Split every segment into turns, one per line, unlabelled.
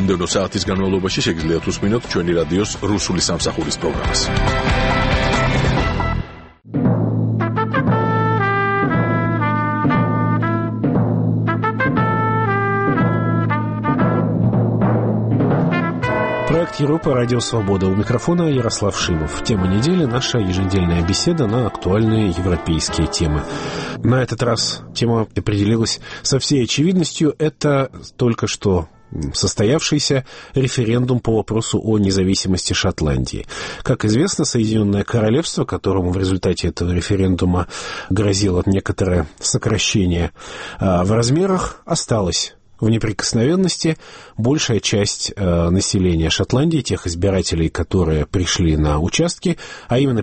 მომდევნო საათის განმავლობაში შეგიძლიათ უსმინოთ ჩვენი რადიოს რუსული სამსახურის პროგრამას.
Проект Европа, Радио Свобода. У микрофона Ярослав Шимов. Тема недели – наша еженедельная беседа на актуальные европейские темы. На этот раз тема определилась со всей очевидностью. Это только что состоявшийся референдум по вопросу о независимости Шотландии. Как известно, Соединенное Королевство, которому в результате этого референдума грозило некоторое сокращение в размерах, осталось в неприкосновенности. Большая часть населения Шотландии, тех избирателей, которые пришли на участки, а именно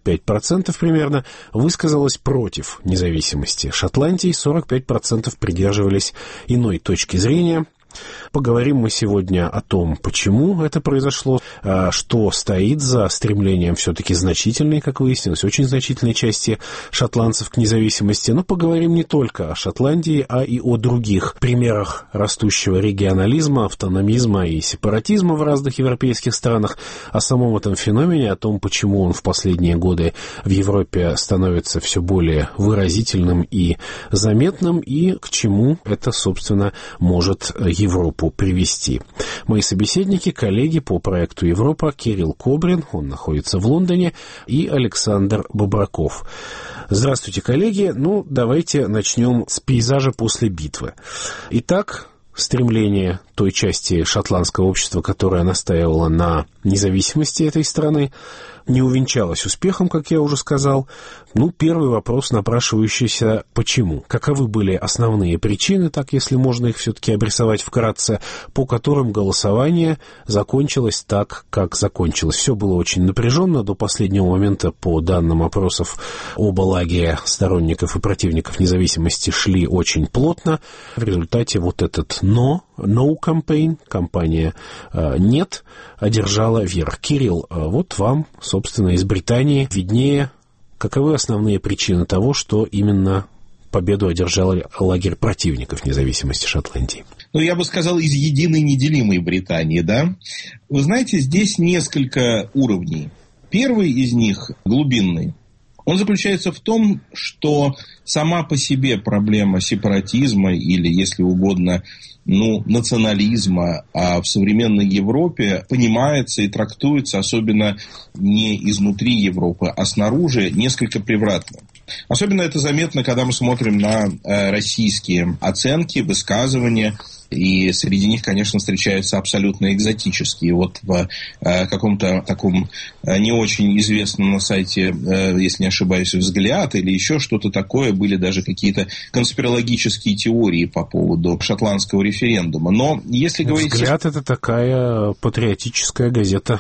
55% примерно, высказалось против независимости Шотландии, 45% придерживались иной точки зрения. Поговорим мы сегодня о том, почему это произошло, что стоит за стремлением все-таки значительной, как выяснилось, очень значительной части шотландцев к независимости. Но поговорим не только о Шотландии, а и о других примерах растущего регионализма, автономизма и сепаратизма в разных европейских странах, о самом этом феномене, о том, почему он в последние годы в Европе становится все более выразительным и заметным, и к чему это, собственно, может Европу привести. Мои собеседники, коллеги по проекту Европа, Кирилл Кобрин, он находится в Лондоне, и Александр Бобраков. Здравствуйте, коллеги. Давайте начнем с пейзажа после битвы. Итак, стремление той части шотландского общества, которая настаивала на независимости этой страны, не увенчалось успехом, как я уже сказал. Первый вопрос, напрашивающийся, почему? Каковы были основные причины, так, если можно их все-таки обрисовать вкратце, по которым голосование закончилось так, как закончилось? Все было очень напряженно. До последнего момента, по данным опросов, оба лагеря сторонников и противников независимости шли очень плотно. В результате вот этот «no campaign», кампания «нет», одержала верх. Кирилл, вот вам, собственно, из Британии виднее, каковы основные причины того, что именно победу одержал лагерь противников независимости Шотландии?
Я бы сказал, из единой неделимой Британии, да? Вы знаете, здесь несколько уровней. Первый из них, глубинный, он заключается в том, что сама по себе проблема сепаратизма или, если угодно, национализма в современной Европе понимается и трактуется, особенно не изнутри Европы, а снаружи, несколько превратно. Особенно это заметно, когда мы смотрим на российские оценки, высказывания, и среди них, конечно, встречаются абсолютно экзотические. Вот в каком-то таком не очень известном на сайте, если не ошибаюсь, «Взгляд» или еще что-то такое, были даже какие-то конспирологические теории по поводу шотландского референдума. Но если говорить...
«Взгляд» — это такая патриотическая газета,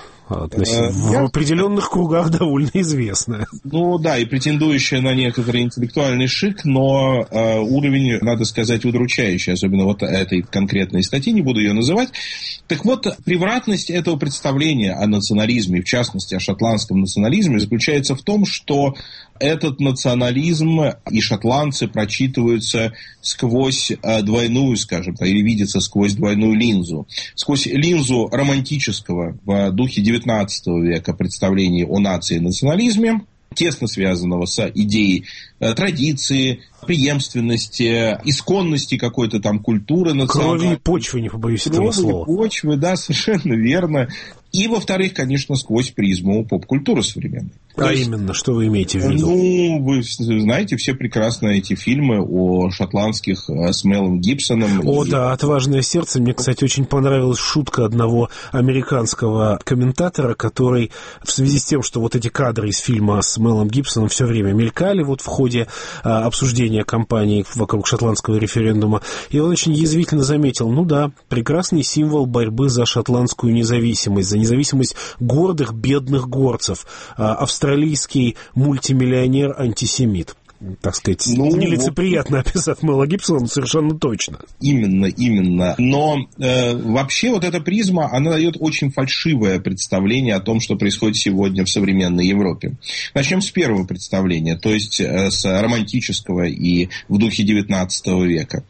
в определенных кругах довольно известная.
И претендующая на некоторый интеллектуальный шик, но уровень, надо сказать, удручающий, особенно вот этой конкретной статьи, не буду ее называть. Так вот, превратность этого представления о национализме, в частности, о шотландском национализме, заключается в том, что этот национализм и шотландцы прочитываются сквозь двойную, скажем так, или видятся сквозь двойную линзу. Сквозь линзу романтического в духе XIX века представления о нации и национализме, тесно связанного с идеей традиции, преемственности, исконности какой-то там культуры национальной.
Крови и почвы, не побоюсь этого слова.
Крови и почвы, да, совершенно верно. И, во-вторых, конечно, сквозь призму поп-культуры современной.
Именно, что вы имеете в виду?
Вы знаете все прекрасно эти фильмы о шотландских с Мелом Гибсоном.
Да, «Отважное сердце». Мне, кстати, очень понравилась шутка одного американского комментатора, который в связи с тем, что вот эти кадры из фильма с Мелом Гибсоном все время мелькали в ходе обсуждения кампании вокруг шотландского референдума, и он очень язвительно заметил, прекрасный символ борьбы за шотландскую независимость, за независимость гордых, бедных горцев, австралийский мультимиллионер-антисемит. Так сказать, нелицеприятно описав Мела Гибсона, совершенно точно.
Именно. Но вообще вот эта призма, она дает очень фальшивое представление о том, что происходит сегодня в современной Европе. Начнем с первого представления, то есть с романтического и в духе XIX века.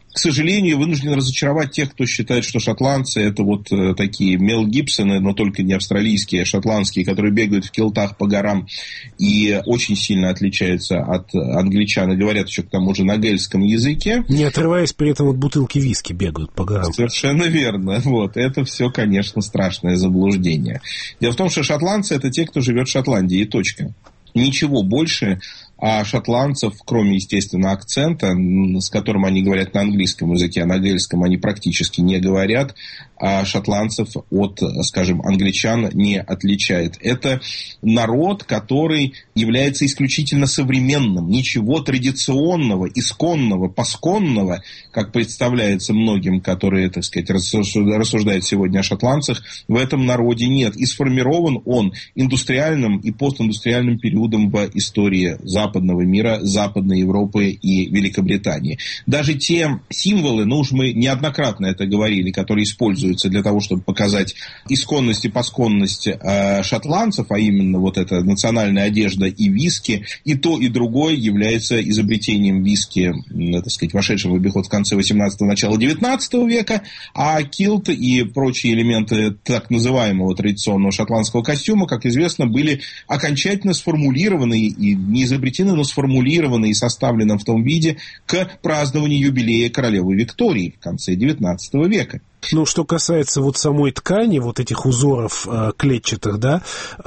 к сожалению, вынужден разочаровать тех, кто считает, что шотландцы это вот такие Мел Гибсоны, но только не австралийские, а шотландские, которые бегают в килтах по горам и очень сильно отличаются от англичан и говорят еще к тому же на гельском языке.
Не отрываясь при этом от бутылки виски бегают по горам.
Совершенно верно. Вот. Это все, конечно, страшное заблуждение. Дело в том, что шотландцы это те, кто живет в Шотландии, и точка. Ничего больше шотландцев, кроме, естественно, акцента, с которым они говорят на английском языке, а на гельском они практически не говорят, а шотландцев от, скажем, англичан не отличает. Это народ, который является исключительно современным. Ничего традиционного, исконного, пасконного, как представляется многим, которые, так сказать, рассуждают сегодня о шотландцах, в этом народе нет. И сформирован он индустриальным и постиндустриальным периодом в истории западного мира, Западной Европы и Великобритании. Даже те символы, уж мы неоднократно это говорили, которые используются для того, чтобы показать исконность и пасконность шотландцев, а именно вот эта национальная одежда и виски, и то, и другое является изобретением виски, так сказать, вошедшим в обиход в конце 18-го, начала 19 века, а килт и прочие элементы так называемого традиционного шотландского костюма, как известно, были окончательно сформулированы и не изобретены, но сформулированы и составлены в том виде к празднованию юбилея королевы Виктории в конце 19 века.
Ну, что касается вот самой ткани, вот этих узоров клетчатых, да,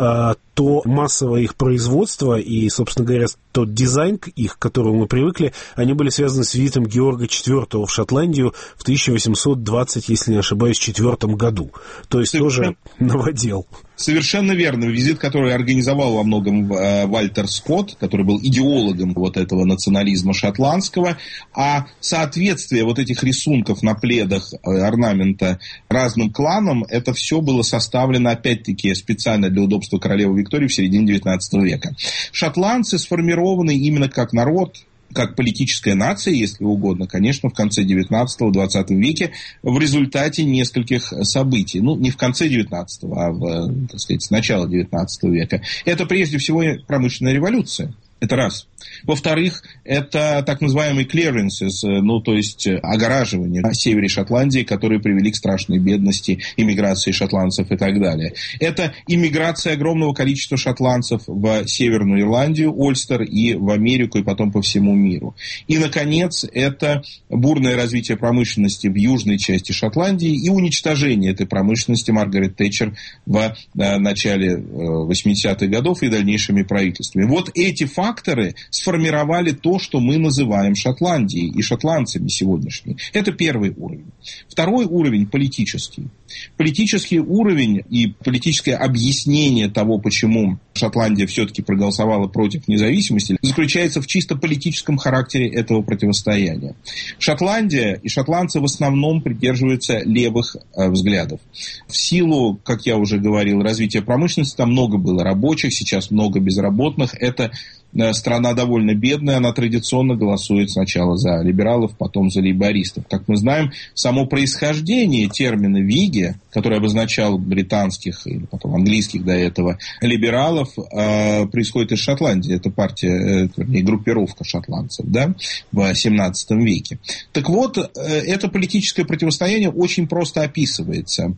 то массовое их производство и, собственно говоря, тот дизайн их, к которому мы привыкли, они были связаны с визитом Георга IV в Шотландию в 1820, если не ошибаюсь, 4 году. То есть тоже новодел.
Совершенно верно. Визит, который организовал во многом Вальтер Скотт, который был идеологом вот этого национализма шотландского, а соответствие вот этих рисунков на пледах орнамента разным кланам, это все было составлено, опять-таки, специально для удобства королевы Виктории в середине 19 века. Шотландцы сформированы именно как народ, как политическая нация, если угодно, конечно, в конце 19-20 веке в результате нескольких событий. Ну, не в конце 19-го, а так сказать, с начала 19 века. Это прежде всего промышленная революция. Это раз. Во-вторых, это так называемые clearances, то есть огораживание на севере Шотландии, которые привели к страшной бедности, иммиграции шотландцев и так далее. Это иммиграция огромного количества шотландцев в Северную Ирландию, Ольстер, и в Америку, и потом по всему миру. И, наконец, это бурное развитие промышленности в южной части Шотландии и уничтожение этой промышленности Маргарет Тэтчер в начале 80-х годов и дальнейшими правительствами. Вот эти факторы сформировали то, что мы называем Шотландией и шотландцами сегодняшними. Это первый уровень. Второй уровень политический. Политический уровень и политическое объяснение того, почему Шотландия все-таки проголосовала против независимости, заключается в чисто политическом характере этого противостояния. Шотландия и шотландцы в основном придерживаются левых взглядов. В силу, как я уже говорил, развития промышленности, там много было рабочих, сейчас много безработных. Это страна довольно бедная, она традиционно голосует сначала за либералов, потом за лейбористов. Как мы знаем, само происхождение термина «виги», который обозначал британских или потом английских до этого либералов, происходит из Шотландии. Это партия, вернее, группировка шотландцев, да, в 17 веке. Так вот, это политическое противостояние очень просто описывается.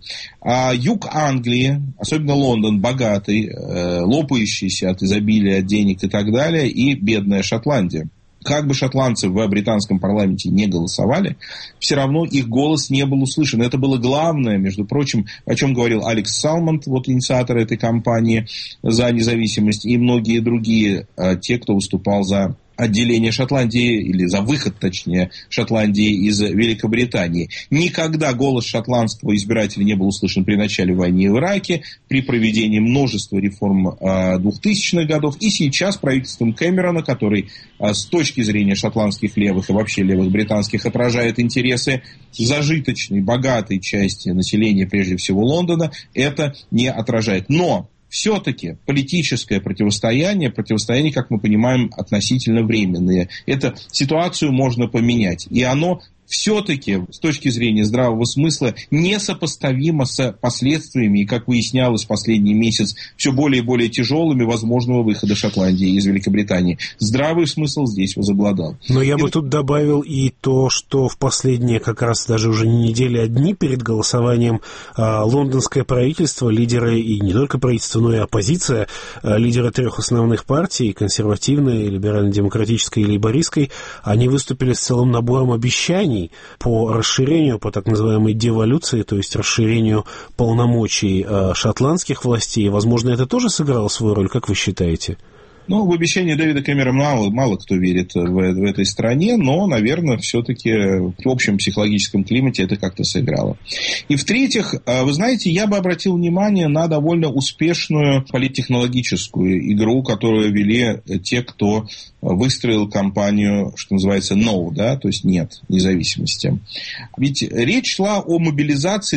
Юг Англии, особенно Лондон, богатый, лопающийся от изобилия денег и так далее, и бедная Шотландия. Как бы шотландцы в британском парламенте не голосовали, все равно их голос не был услышан. Это было главное, между прочим, о чем говорил Алекс Салмонд, вот инициатор этой кампании за независимость, и многие другие, те, кто выступал за отделение Шотландии, или за выход, точнее, Шотландии из Великобритании. Никогда голос шотландского избирателя не был услышан при начале войны в Ираке, при проведении множества реформ 2000-х годов, и сейчас правительством Кэмерона, который с точки зрения шотландских левых и вообще левых британских отражает интересы зажиточной, богатой части населения, прежде всего Лондона, это не отражает. Но все-таки политическое противостояние, как мы понимаем, относительно временное. Эту ситуацию можно поменять. И оно все-таки с точки зрения здравого смысла несопоставимо с последствиями, и, как выяснялось в последний месяц, все более и более тяжелыми возможного выхода Шотландии из Великобритании. Здравый смысл здесь возобладал.
Но я бы тут добавил и то, что в последние как раз даже уже не недели, а дни перед голосованием лондонское правительство, лидеры, и не только правительство, но и оппозиция, лидеры трех основных партий, консервативной, либерально-демократической и лейбористской, они выступили с целым набором обещаний по расширению, по так называемой деволюции, то есть расширению полномочий шотландских властей. Возможно, это тоже сыграло свою роль, как вы считаете?
Ну, в обещание Дэвида Кэмерона мало кто верит в этой стране, но, наверное, все-таки в общем психологическом климате это как-то сыграло. И в-третьих, вы знаете, я бы обратил внимание на довольно успешную политтехнологическую игру, которую вели те, кто выстроил кампанию, что называется, no, да, то есть нет независимости. Ведь речь шла о мобилизации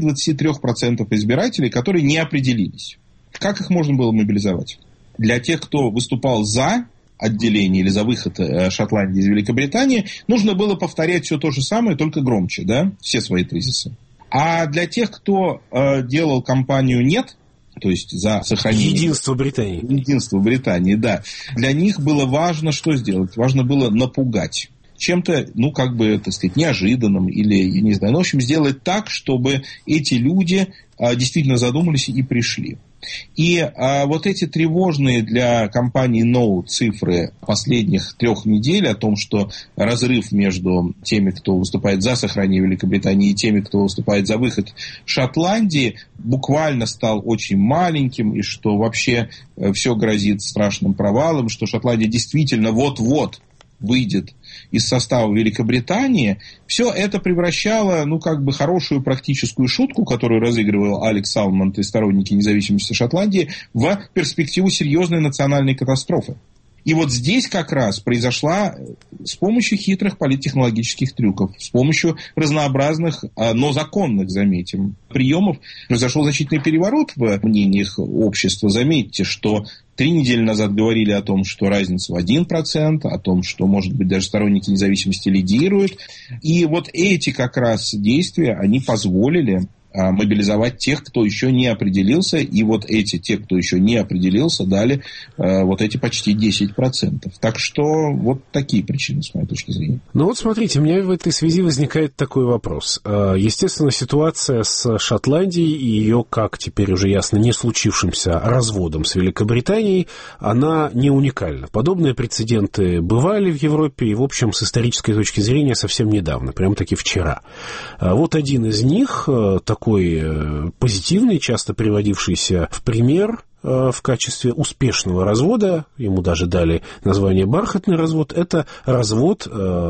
20-23% избирателей, которые не определились. Как их можно было мобилизовать? Для тех, кто выступал за отделение или за выход Шотландии из Великобритании, нужно было повторять все то же самое, только громче, да, все свои тезисы. А для тех, кто делал кампанию «нет», то есть за сохранение...
Единство Британии.
Единство Британии, да. Для них было важно что сделать? Важно было напугать. Чем-то, ну, как бы, так сказать, неожиданным или, я не знаю, ну, в общем, сделать так, чтобы эти люди действительно задумались и пришли. И вот эти тревожные для компании No цифры последних 3 недель о том, что разрыв между теми, кто выступает за сохранение Великобритании, и теми, кто выступает за выход Шотландии, буквально стал очень маленьким, и что вообще все грозит страшным провалом, что Шотландия действительно вот-вот выйдет из состава Великобритании, все это превращало, ну, как бы хорошую практическую шутку, которую разыгрывал Алекс Салмонд и сторонники независимости Шотландии, в перспективу серьезной национальной катастрофы. И вот здесь как раз произошла с помощью хитрых политтехнологических трюков, с помощью разнообразных, но законных, заметим, приемов, произошел значительный переворот в мнениях общества. Заметьте, что 3 недели назад говорили о том, что разница в 1%, о том, что, может быть, даже сторонники независимости лидируют. И вот эти как раз действия, они позволили мобилизовать тех, кто еще не определился, и вот те, кто еще не определился, дали вот эти почти 10%. Так что вот такие причины, с моей точки зрения.
Ну вот смотрите, у меня в этой связи возникает такой вопрос. Естественно, ситуация с Шотландией и ее, как теперь уже ясно, не случившимся разводом с Великобританией, она не уникальна. Подобные прецеденты бывали в Европе и, в общем, с исторической точки зрения совсем недавно, прям-таки вчера. Вот один из них, такой позитивный, часто приводившийся в пример в качестве успешного развода, ему даже дали название «бархатный развод», это развод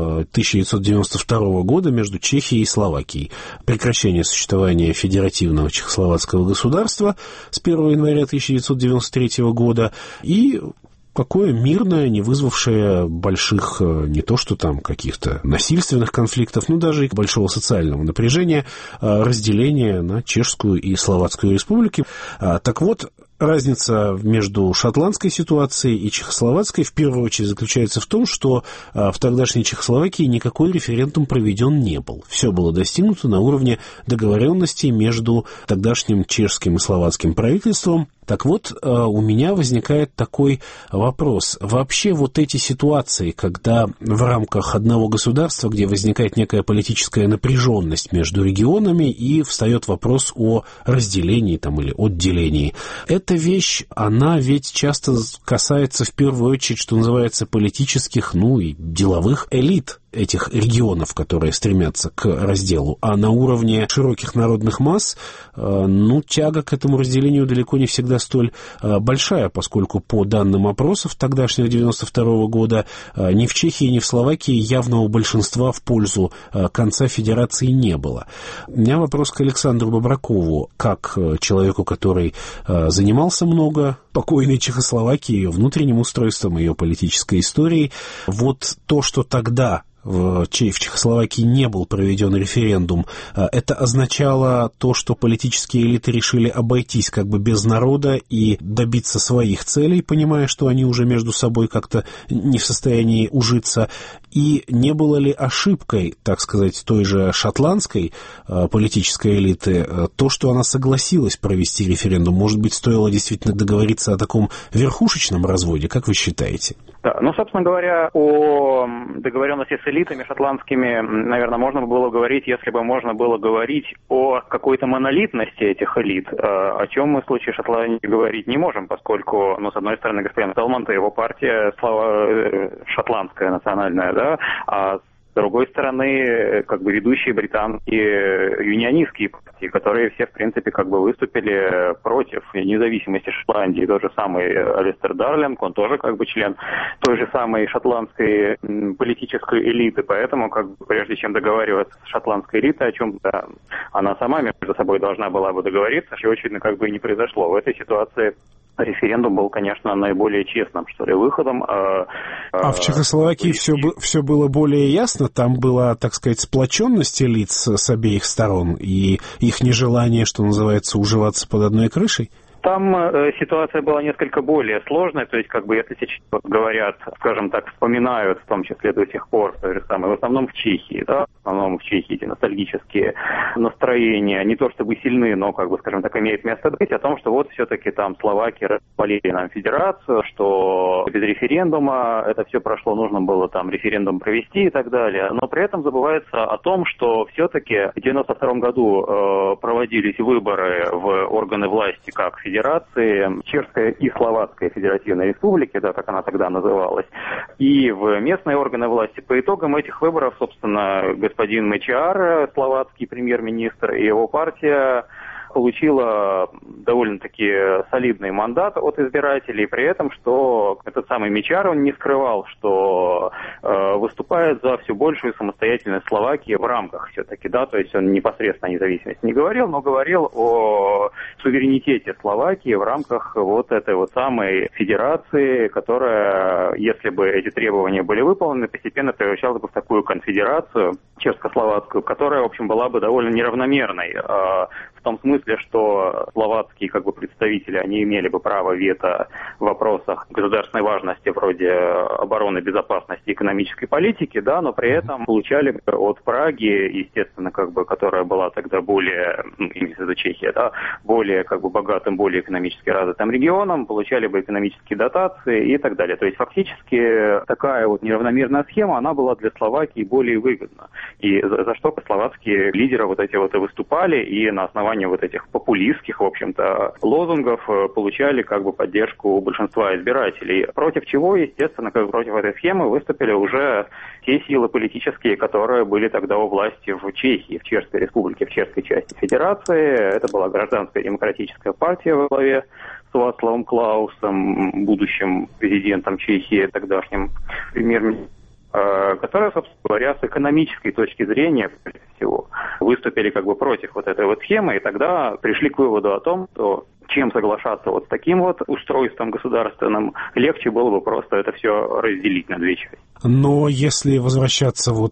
1992 года между Чехией и Словакией. Прекращение существования федеративного чехословацкого государства с 1 января 1993 года и какое мирное, не вызвавшее больших, не то что там каких-то насильственных конфликтов, но даже и большого социального напряжения, разделение на Чешскую и Словацкую республики. Так вот, разница между шотландской ситуацией и чехословацкой в первую очередь заключается в том, что в тогдашней Чехословакии никакой референдум проведен не был. Все было достигнуто на уровне договоренностей между тогдашним чешским и словацким правительством. Так вот, у меня возникает такой вопрос. Вообще вот эти ситуации, когда в рамках одного государства, где возникает некая политическая напряженность между регионами и встает вопрос о разделении там, или отделении, эта вещь, она ведь часто касается в первую очередь, что называется, политических, ну и деловых элит этих регионов, которые стремятся к разделу, а на уровне широких народных масс, ну, тяга к этому разделению далеко не всегда столь большая, поскольку по данным опросов тогдашнего 92 года ни в Чехии, ни в Словакии явного большинства в пользу конца федерации не было. У меня вопрос к Александру Бобракову, как человеку, который занимался много покойной Чехословакией, ее внутренним устройством, ее политической историей. Вот то, что тогда в Чехословакии не был проведен референдум, это означало то, что политические элиты решили обойтись как бы без народа и добиться своих целей, понимая, что они уже между собой как-то не в состоянии ужиться? И не было ли ошибкой, так сказать, той же шотландской политической элиты то, что она согласилась провести референдум? Может быть, стоило действительно договориться о таком верхушечном разводе, как вы считаете?
Да, собственно говоря, о договоренности с элитами шотландскими, наверное, можно было говорить, если бы можно было говорить о какой-то монолитности этих элит, о чем мы в случае Шотландии говорить не можем, поскольку, с одной стороны, господин Телмонт и его партия, шотландская национальная, да, а с другой стороны, как бы ведущие британские юнионистские партии, которые все, в принципе, как бы выступили против независимости Шотландии. Тот же самый Алистер Дарлинг, он тоже как бы член той же самой шотландской политической элиты. Поэтому, как бы, прежде чем договариваться с шотландской элитой о чем-то, она сама между собой должна была бы договориться, чего, очевидно, как бы и не произошло. В этой ситуации референдум был, конечно, наиболее честным, что ли, выходом.
А в Чехословакии все было более ясно? Там была, так сказать, сплоченность лиц с обеих сторон и их нежелание, что называется, уживаться под одной крышей?
Там ситуация была несколько более сложная, то есть, как бы, если сейчас говорят, скажем так, вспоминают, в том числе до сих пор, то же самое, в основном в Чехии, да, в основном в Чехии эти ностальгические настроения, не то чтобы сильны, но, как бы, скажем так, имеет место быть, о том, что вот все-таки там словаки развалили нам федерацию, что без референдума это все прошло, нужно было там референдум провести и так далее, но при этом забывается о том, что все-таки в 1992 году проводились выборы в органы власти как Федерации, Чешская и Словацкая Федеративной Республики, да, как она тогда называлась, и в местные органы власти. По итогам этих выборов, собственно, господин Мечиар, словацкий премьер-министр, и его партия получила довольно-таки солидный мандат от избирателей, при этом, что этот самый Мечиар, он не скрывал, что выступает за все большую самостоятельность Словакии в рамках все-таки, да, то есть он непосредственно о независимости не говорил, но говорил о суверенитете Словакии в рамках вот этой вот самой федерации, которая, если бы эти требования были выполнены, постепенно превращалась бы в такую конфедерацию чешско-словацкую, которая, в общем, была бы довольно неравномерной, в том смысле, что словацкие как бы представители, они имели бы право вето в вопросах государственной важности вроде обороны, безопасности, экономической политики, да, но при этом получали бы от Праги, естественно, как бы, которая была тогда более, имеется в виду Чехия, да, более как бы богатым, более экономически развитым регионом, получали бы экономические дотации и так далее. То есть фактически такая вот неравномерная схема, она была для Словакии более выгодна. И за что словацкие лидеры вот эти вот и выступали, и на основании вот этих популистских, в общем-то, лозунгов получали как бы поддержку большинства избирателей. Против чего, естественно, как против этой схемы выступили уже те силы политические, которые были тогда у власти в Чехии, в Чешской Республике, в чешской части Федерации. Это была Гражданская демократическая партия во главе с Вацлавом Клаусом, будущим президентом Чехии, тогдашним премьер-министром, которые, собственно говоря, с экономической точки зрения, прежде всего, выступили как бы против вот этой вот схемы, и тогда пришли к выводу о том, что чем соглашаться вот с таким вот устройством государственным, легче было бы просто это все разделить на две части.
Но если возвращаться вот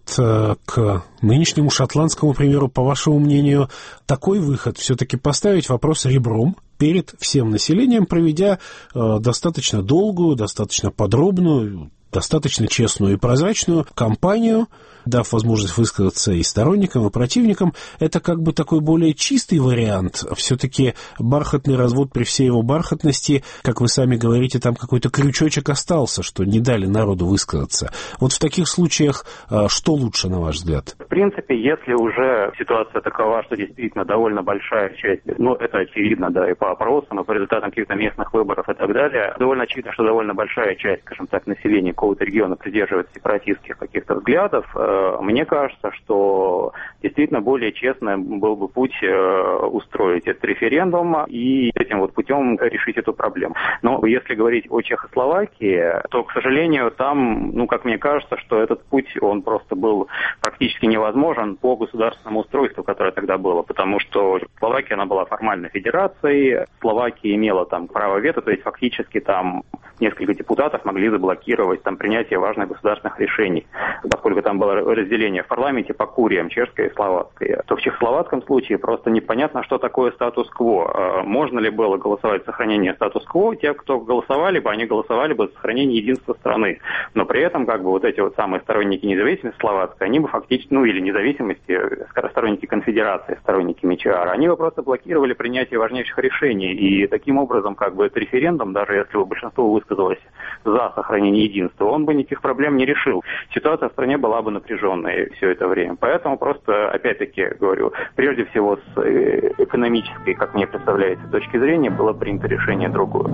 к нынешнему шотландскому примеру, по вашему мнению, такой выход все-таки поставить вопрос ребром перед всем населением, проведя достаточно долгую, достаточно подробную, достаточно честную и прозрачную кампанию, дав возможность высказаться и сторонникам, и противникам, это как бы такой более чистый вариант. Все-таки бархатный развод при всей его бархатности, как вы сами говорите, там какой-то крючочек остался, что не дали народу высказаться. Вот в таких случаях что лучше, на ваш взгляд?
В принципе, если уже ситуация такова, что действительно довольно большая часть, ну, это очевидно, да, и по опросам, и по результатам каких-то местных выборов и так далее, довольно очевидно, что довольно большая часть, скажем так, населения какого-то региона придерживается сепаратистских каких-то взглядов. Мне кажется, что действительно более честным был бы путь устроить этот референдум и этим вот путем решить эту проблему. Но если говорить о Чехословакии, то, к сожалению, там, ну, как мне кажется, что этот путь, он просто был практически невозможен по государственному устройству, которое тогда было, потому что Словакия, она была формально федерацией, Словакия имела там право вето, то есть фактически там несколько депутатов могли заблокировать там, принятия важных государственных решений. Поскольку там было разделение в парламенте по куриям, чешское и словацкое, то в чехословацком случае просто непонятно, что такое статус-кво. Можно ли было голосовать за сохранение статус-кво? Те, кто голосовали бы, они голосовали бы за сохранение единства страны. Но при этом, как бы, вот эти вот самые сторонники независимости словацкой, они бы фактически, ну, или независимости, сторонники конфедерации, сторонники МЧР, они бы просто блокировали принятие важнейших решений. И таким образом, как бы, этот референдум, даже если бы большинство высказалось за сохранение единства, он бы никаких проблем не решил. Ситуация в стране была бы напряженной все это время. Поэтому просто, опять-таки, говорю, прежде всего с экономической, как мне представляется, точки зрения, было принято решение другое.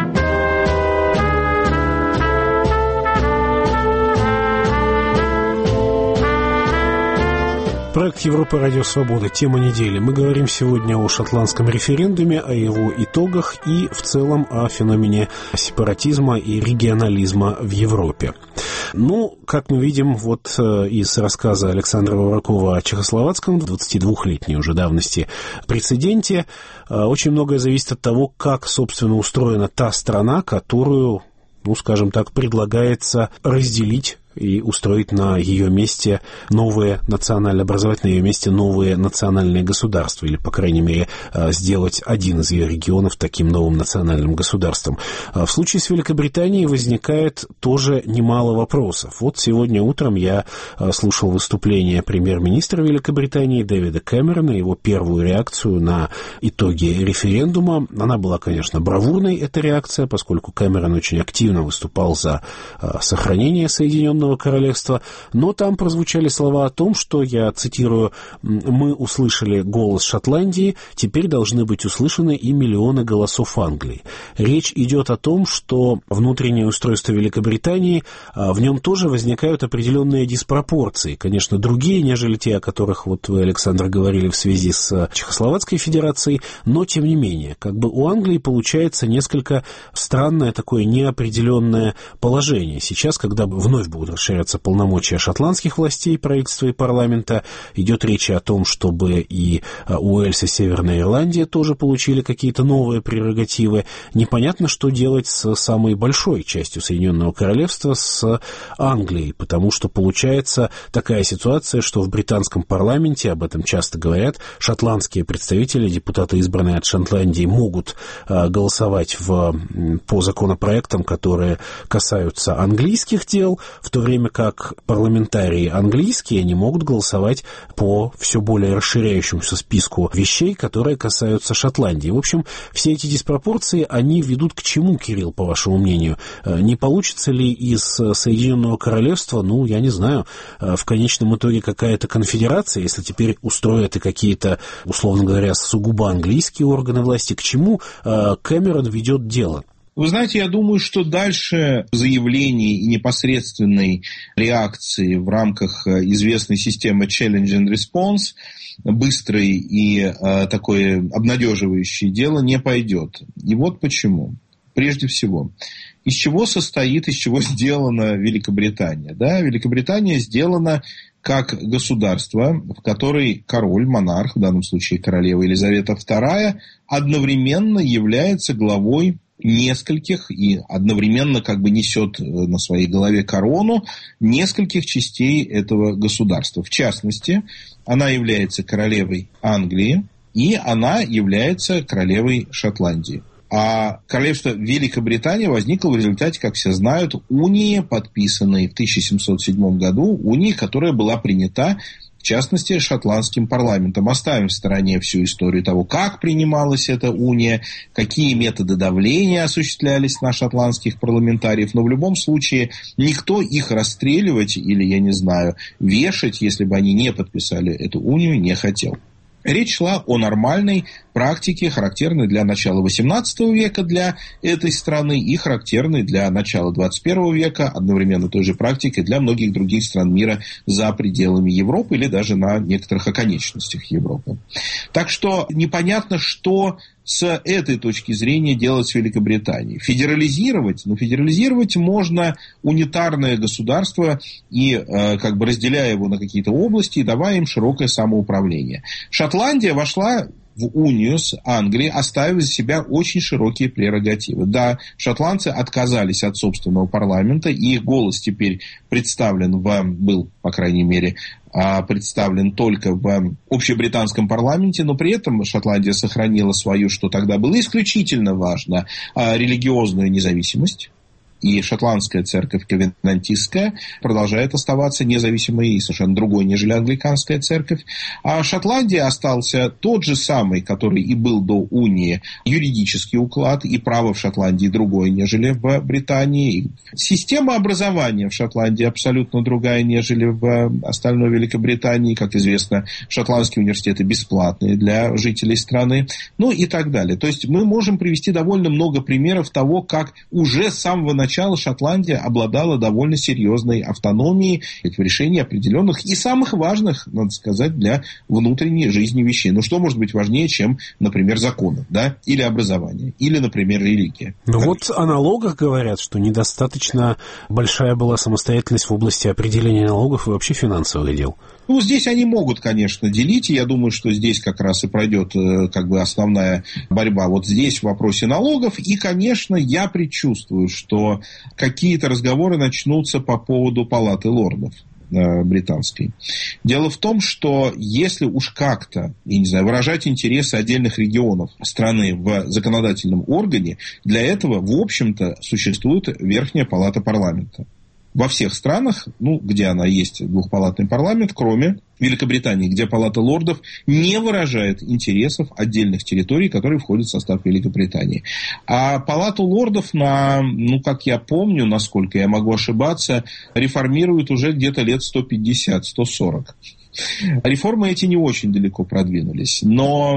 Проект «Европа. Радио Свобода». Тема недели. Мы говорим сегодня о шотландском референдуме, о его итогах и в целом о феномене сепаратизма и регионализма в Европе. Ну, как мы видим, вот из рассказа Александра Вавракова о чехословацком 22-летней уже давности прецеденте, очень многое зависит от того, как, собственно, устроена та страна, которую, ну, скажем так, предлагается разделить и устроить на ее месте новые образовать на ее месте новые национальные государства, или, по крайней мере, сделать один из ее регионов таким новым национальным государством. В случае с Великобританией возникает тоже немало вопросов. Вот сегодня утром я слушал выступление премьер-министра Великобритании Дэвида Кэмерона, его первую реакцию на итоги референдума. Она была, конечно, бравурной, эта реакция, поскольку Кэмерон очень активно выступал за сохранение Соединенного Королевства, но там прозвучали слова о том, что, я цитирую, «мы услышали голос Шотландии, теперь должны быть услышаны и миллионы голосов Англии». Речь идет о том, что внутреннее устройство Великобритании, в нем тоже возникают определенные диспропорции, конечно, другие, нежели те, о которых вот вы, Александр, говорили в связи с Чехословацкой Федерацией, но тем не менее, как бы у Англии получается несколько странное такое неопределенное положение. Сейчас, когда вновь будут расширяться полномочия шотландских властей, правительства и парламента, идет речь о том, чтобы и Уэльс и Северная Ирландия тоже получили какие-то новые прерогативы. Непонятно, что делать с самой большой частью Соединенного Королевства, с Англией, потому что получается такая ситуация, что в британском парламенте, об этом часто говорят, шотландские представители, депутаты, избранные от Шотландии, могут голосовать по законопроектам, которые касаются английских дел, в то время как парламентарии английские не могут голосовать по все более расширяющемуся списку вещей, которые касаются Шотландии. В общем, все эти диспропорции, они ведут к чему, Кирилл, по вашему мнению? Не получится ли из Соединенного Королевства, ну, я не знаю, в конечном итоге какая-то конфедерация, если теперь устроят и какие-то, условно говоря, сугубо английские органы власти? К чему Кэмерон ведет дело?
Вы знаете, я думаю, что дальше заявлений и непосредственной реакции в рамках известной системы Challenge and Response, быстрой и такое обнадеживающее дело не пойдет. И вот почему. Прежде всего, из чего сделана Великобритания? Да? Великобритания сделана как государство, в которой король, монарх, в данном случае королева Елизавета II, одновременно является главой нескольких и одновременно как бы несет на своей голове корону нескольких частей этого государства. В частности, она является королевой Англии и она является королевой Шотландии. А королевство Великобритания возникло в результате, как все знают, унии, подписанной в 1707 году, унии, которая была принята в частности, шотландским парламентом. Оставим в стороне всю историю того, как принималась эта уния, какие методы давления осуществлялись на шотландских парламентариев, но в любом случае никто их расстреливать или, я не знаю, вешать, если бы они не подписали эту унию, не хотел. Речь шла о нормальной практике, характерной для начала XVIII века для этой страны и характерной для начала XXI века, одновременно той же практикой для многих других стран мира за пределами Европы или даже на некоторых оконечностях Европы. Так что непонятно, что с этой точки зрения делать с Великобританией. Федерализировать? Ну, федерализировать можно унитарное государство и разделяя его на какие-то области и давая им широкое самоуправление. Шотландия вошла в унию с Англией, оставив за себя очень широкие прерогативы. Да, шотландцы отказались от собственного парламента, и их голос теперь был, по крайней мере, представлен только в общебританском парламенте, но при этом Шотландия сохранила свою, что тогда было исключительно важно, религиозную независимость. И шотландская церковь ковенантистская продолжает оставаться независимой и совершенно другой, нежели англиканская церковь. А Шотландия остался тот же самый, который и был до унии, юридический уклад, и право в Шотландии другое, нежели в Британии. Система образования в Шотландии абсолютно другая, нежели в остальной Великобритании. Как известно, шотландские университеты бесплатные для жителей страны, ну и так далее. То есть мы можем привести довольно много примеров того, как уже с самого начала Шотландия обладала довольно серьезной автономией в решении определенных и самых важных, надо сказать, для внутренней жизни вещей. Ну, что может быть важнее, чем, например, законы, да, или образование, или, например, религия.
Ну, вот о налогах говорят, что недостаточно большая была самостоятельность в области определения налогов и вообще финансовых дел.
Ну, здесь они могут, конечно, делить, и я думаю, что здесь как раз и пройдет как бы основная борьба вот здесь в вопросе налогов, и, конечно, я предчувствую, что какие-то разговоры начнутся по поводу Палаты лордов британской. Дело в том, что если уж как-то, я не знаю, выражать интересы отдельных регионов страны в законодательном органе, для этого, в общем-то, существует Верхняя Палата парламента. Во всех странах, ну, где она есть, двухпалатный парламент, кроме Великобритании, где Палата лордов не выражает интересов отдельных территорий, которые входят в состав Великобритании. А Палату лордов, как я помню, насколько я могу ошибаться, реформируют уже где-то лет 150-140. Реформы эти не очень далеко продвинулись. Но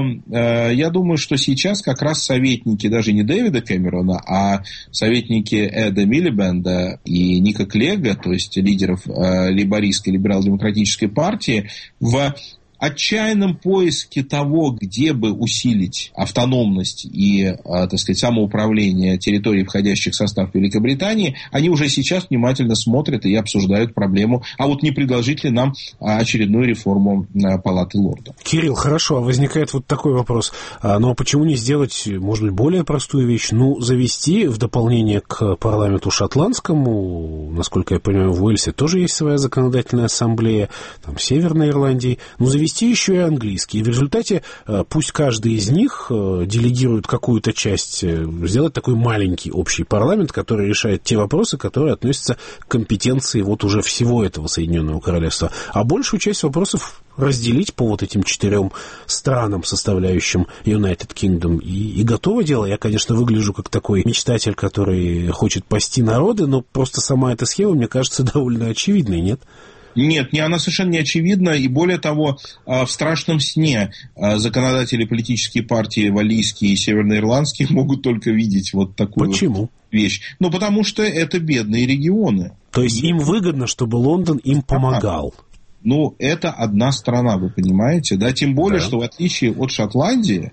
я думаю, что сейчас как раз советники даже не Дэвида Кэмерона, а советники Эда Милибенда и Ника Клега, то есть лидеров лейбористской либерал-демократической партии, в отчаянном поиске того, где бы усилить автономность и, так сказать, самоуправление территорий, входящих в состав Великобритании, они уже сейчас внимательно смотрят и обсуждают проблему, а вот не предложить ли нам очередную реформу Палаты лордов.
Кирилл, хорошо, а возникает вот такой вопрос. Ну, а почему не сделать, может быть, более простую вещь? Ну, завести в дополнение к парламенту шотландскому, насколько я понимаю, в Уэльсе тоже есть своя законодательная ассамблея, там, в Северной Ирландии, завести еще и английский. И в результате пусть каждый из них делегирует какую-то часть, сделать такой маленький общий парламент, который решает те вопросы, которые относятся к компетенции вот уже всего этого Соединенного Королевства. А большую часть вопросов разделить по вот этим 4 странам, составляющим United Kingdom, и готово дело. Я, конечно, выгляжу как такой мечтатель, который хочет пасти народы, но просто сама эта схема, мне кажется, довольно очевидной, нет?
Нет, она совершенно не очевидна, и более того, в страшном сне законодатели политические партии валлийские и северноирландские могут только видеть вот такую вещь. Ну, потому что это бедные регионы.
То есть им выгодно, чтобы Лондон им помогал.
Ну, это одна страна, вы понимаете, да? Тем более, что в отличие от Шотландии,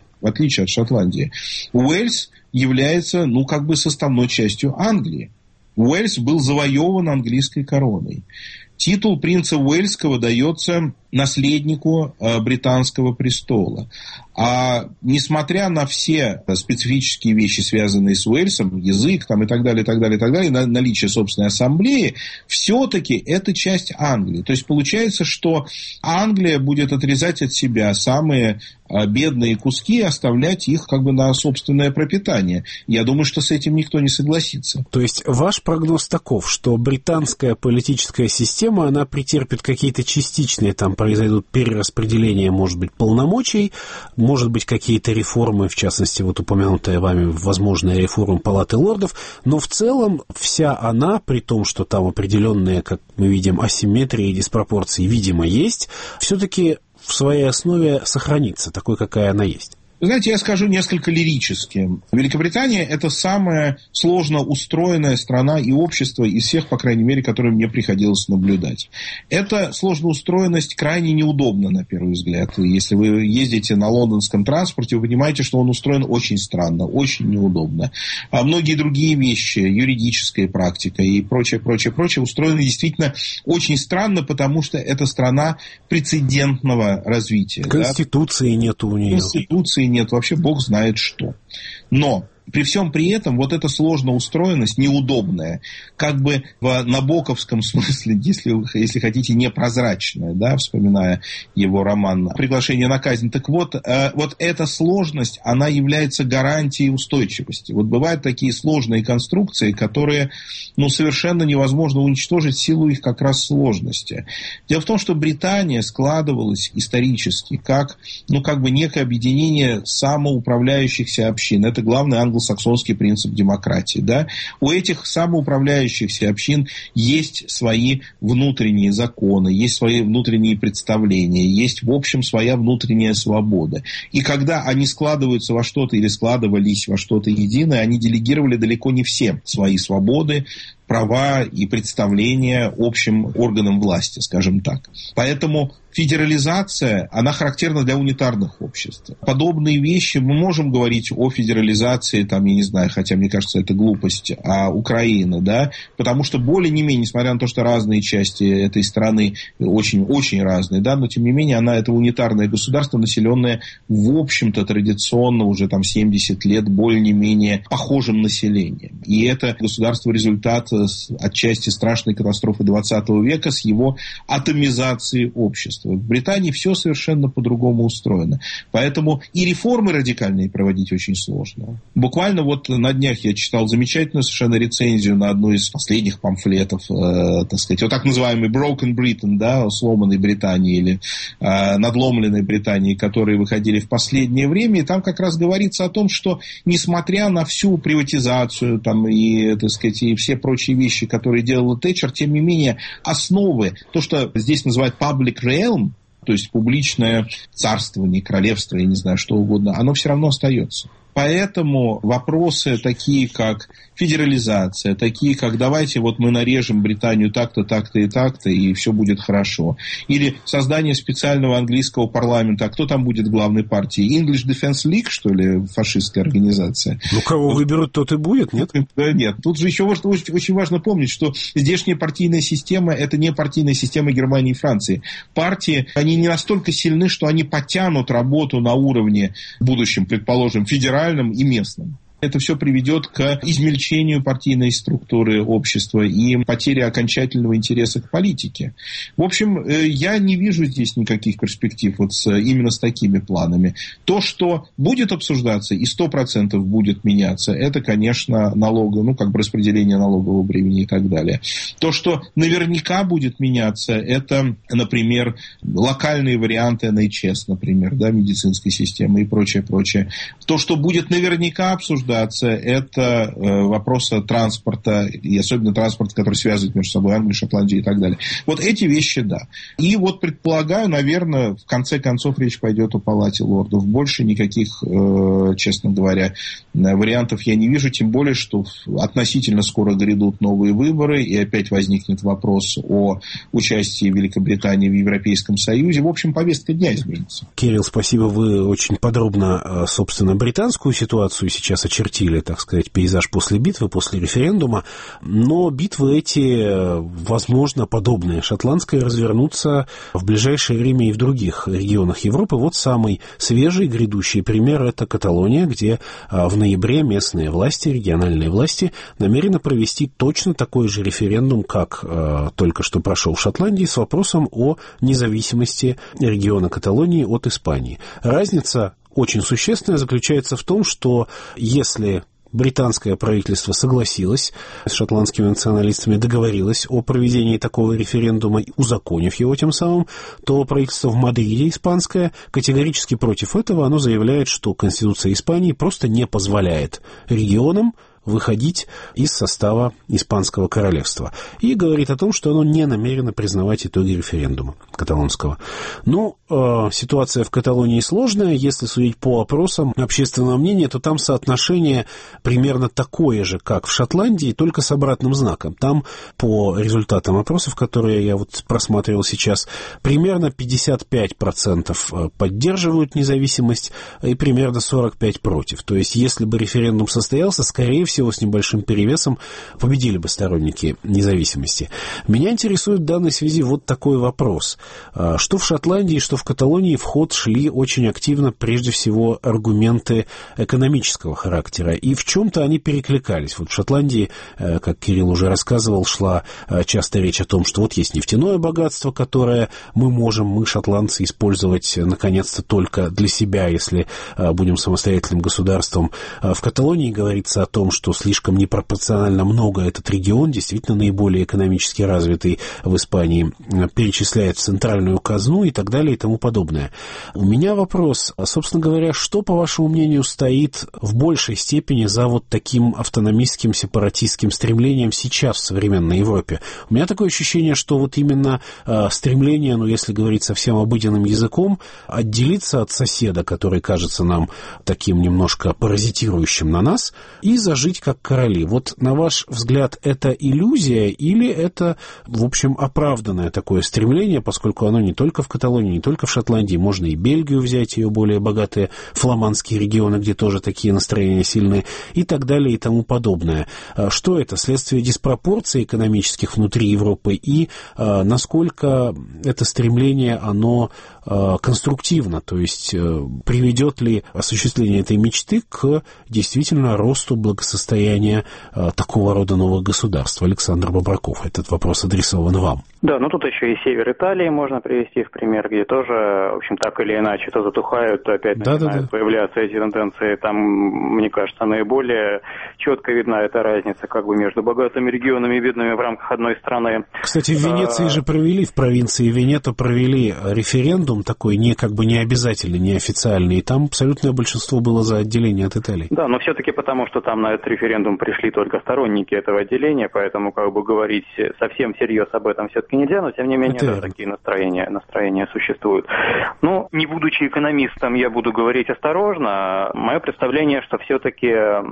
Уэльс является, составной частью Англии. Уэльс был завоеван английской короной. Титул принца Уэльского дается наследнику британского престола. А несмотря на все специфические вещи, связанные с Уэльсом, язык там, и так далее, наличие собственной ассамблеи, все-таки это часть Англии. То есть получается, что Англия будет отрезать от себя самые бедные куски и оставлять их как бы на собственное пропитание. Я думаю, что с этим никто не согласится.
То есть ваш прогноз таков, что британская политическая система, она претерпит какие-то частичные, там произойдут перераспределения, может быть, полномочий, может быть, какие-то реформы, в частности, вот упомянутая вами возможная реформа Палаты лордов, но в целом вся она, при том, что там определенные, как мы видим, асимметрии и диспропорции, видимо, есть, все-таки в своей основе сохранится такой, какая она есть.
Вы знаете, я скажу несколько лирически. Великобритания – это самая сложно устроенная страна и общество из всех, по крайней мере, которые мне приходилось наблюдать. Эта сложноустроенность крайне неудобна, на первый взгляд. Если вы ездите на лондонском транспорте, вы понимаете, что он устроен очень странно, очень неудобно. А многие другие вещи, юридическая практика и прочее, устроены действительно очень странно, потому что это страна прецедентного развития.
Конституции нету у нее.
Конституции нет, вообще бог знает что. Но при всем при этом вот эта сложноустроенность, неудобная, как бы в набоковском смысле, если хотите, непрозрачная, да, вспоминая его роман «Приглашение на казнь». Так вот, вот эта сложность, она является гарантией устойчивости. Вот бывают такие сложные конструкции, которые, совершенно невозможно уничтожить в силу их как раз сложности. Дело в том, что Британия складывалась исторически как некое объединение самоуправляющихся общин. Это главный англосаксонский принцип демократии. Да? У этих самоуправляющихся общин есть свои внутренние законы, есть свои внутренние представления, есть, в общем, своя внутренняя свобода. И когда они складываются во что-то или складывались во что-то единое, они делегировали далеко не все свои свободы, права и представления общим органам власти, скажем так. Поэтому федерализация, она характерна для унитарных обществ. Подобные вещи, мы можем говорить о федерализации, хотя мне кажется, это глупость, Украины, да, потому что более-не-менее, несмотря на то, что разные части этой страны очень-очень разные, да, но тем не менее она это унитарное государство, населенное, в общем-то, традиционно уже 70 лет более-менее похожим населением. И это государство результат отчасти страшной катастрофы 20 века с его атомизацией общества. В Британии все совершенно по-другому устроено. Поэтому и реформы радикальные проводить очень сложно. Буквально на днях я читал замечательную совершенно рецензию на одну из последних памфлетов, о так называемой Broken Britain, да, сломанной Британии или надломленной Британии, которые выходили в последнее время. И там как раз говорится о том, что несмотря на всю приватизацию и все прочие вещи, которые делала Тэтчер, тем не менее основы, то, что здесь называют public realm, то есть публичное царствование, королевство, я не знаю, что угодно, оно все равно остается. Поэтому вопросы такие, как федерализация, такие, как давайте мы нарежем Британию так-то, так-то и так-то, и все будет хорошо. Или создание специального английского парламента. А кто там будет главной партией? English Defense League, что ли, фашистская организация?
Кого выберут, тот и будет, нет?
Да нет. Тут же еще очень важно помнить, что здешняя партийная система – это не партийная система Германии и Франции. Партии, они не настолько сильны, что они потянут работу на уровне, в будущем, предположим, федеральном и местном. Это все приведет к измельчению партийной структуры общества и потере окончательного интереса к политике. В общем, я не вижу здесь никаких перспектив именно с такими планами. То, что будет обсуждаться и 100% будет меняться, это, конечно, распределение налогового бремени и так далее. То, что наверняка будет меняться, это, например, локальные варианты NHS, например, да, медицинской системы и прочее. То, что будет наверняка обсуждаться, это вопросы транспорта, и особенно транспорта, который связывает между собой Англию, Шотландию и так далее. Вот эти вещи, да. И предполагаю, наверное, в конце концов речь пойдет о Палате лордов. Больше никаких, честно говоря, вариантов я не вижу, тем более, что относительно скоро грядут новые выборы, и опять возникнет вопрос о участии Великобритании в Европейском Союзе. В общем, повестка дня изменится.
Кирилл, спасибо. Вы очень подробно, собственно, британскую ситуацию сейчас очертили, так сказать, пейзаж после битвы, после референдума. Но битвы эти, возможно, подобные шотландской, развернутся в ближайшее время и в других регионах Европы. Самый свежий грядущий пример – это Каталония, где в ноябре местные власти, региональные власти намерены провести точно такой же референдум, как только что прошел в Шотландии, с вопросом о независимости региона Каталонии от Испании. Разница очень существенная заключается в том, что если британское правительство согласилось с шотландскими националистами, договорилось о проведении такого референдума, узаконив его тем самым, то правительство в Мадриде испанское категорически против этого. Оно заявляет, что Конституция Испании просто не позволяет регионам выходить из состава Испанского королевства. И говорит о том, что оно не намерено признавать итоги референдума. каталонского. Ну, ситуация в Каталонии сложная. Если судить по опросам общественного мнения, то там соотношение примерно такое же, как в Шотландии, только с обратным знаком. Там, по результатам опросов, которые я вот просматривал сейчас, примерно 55% поддерживают независимость и примерно 45% против. То есть, если бы референдум состоялся, скорее всего, с небольшим перевесом победили бы сторонники независимости. Меня интересует в данной связи вот такой вопрос. Что в Шотландии, что в Каталонии в ход шли очень активно, прежде всего, аргументы экономического характера. И в чем-то они перекликались. Вот в Шотландии, как Кирилл уже рассказывал, шла часто речь о том, что вот есть нефтяное богатство, которое мы, шотландцы, использовать наконец-то только для себя, если будем самостоятельным государством. В Каталонии говорится о том, что слишком непропорционально много этот регион, действительно наиболее экономически развитый в Испании, перечисляет в центральную казну и так далее и тому подобное. У меня вопрос, собственно говоря, что, по вашему мнению, стоит в большей степени за вот таким автономистским, сепаратистским стремлением сейчас в современной Европе? У меня такое ощущение, что вот именно стремление, если говорить совсем обыденным языком, отделиться от соседа, который кажется нам таким немножко паразитирующим на нас, и зажить как короли. Вот, на ваш взгляд, это иллюзия или это, в общем, оправданное такое стремление, поскольку оно не только в Каталонии, не только в Шотландии, можно и Бельгию взять, ее более богатые фламандские регионы, где тоже такие настроения сильные, и так далее и тому подобное. Что это? Следствие диспропорций экономических внутри Европы, и насколько это стремление, оно конструктивно, то есть приведет ли осуществление этой мечты к действительно росту благосостояния такого рода новых государств? Александр Бобраков, этот вопрос адресован вам.
Да, тут еще и север Италии можно привести в пример, где тоже, в общем, так или иначе, то затухают, то опять начинают появляться эти тенденции. Там, мне кажется, наиболее четко видна эта разница между богатыми регионами и бедными в рамках одной страны.
Кстати, в Венеции же провели, в провинции Венето провели референдум такой, не обязательный, не официальный, и там абсолютное большинство было за отделение от Италии.
Да, но все-таки потому, что там на этот референдум пришли только сторонники этого отделения, поэтому говорить совсем всерьез об этом все-таки нельзя, но тем не менее такие настроения существуют. Не будучи экономистом, я буду говорить осторожно. Мое представление, что все-таки,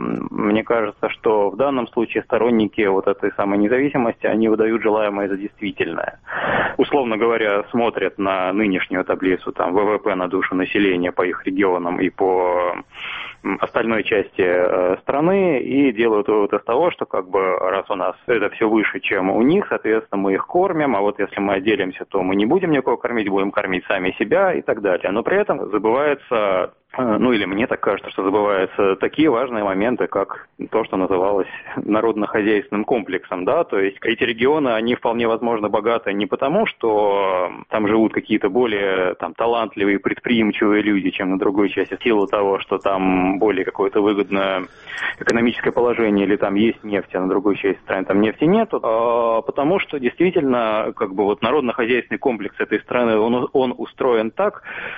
мне кажется, что в данном случае сторонники вот этой самой независимости, они выдают желаемое за действительное. Условно говоря, смотрят на нынешнюю таблицу ВВП на душу населения по их регионам и по остальной части страны и делают вывод из того, что раз у нас это все выше, чем у них, соответственно, мы их кормим, а вот если мы отделимся, то мы не будем никого кормить, будем кормить сами себя и так далее. Но при этом забывается, или мне так кажется, что забываются такие важные моменты, как то, что называлось народно-хозяйственным комплексом, да, то есть эти регионы, они вполне возможно богаты не потому, что там живут какие-то более талантливые, предприимчивые люди, чем на другой части, в силу того, что там более какое-то выгодное экономическое положение или там есть нефть, а на другой части страны там нефти нету, потому что действительно народно-хозяйственный комплекс этой страны, он устроен так,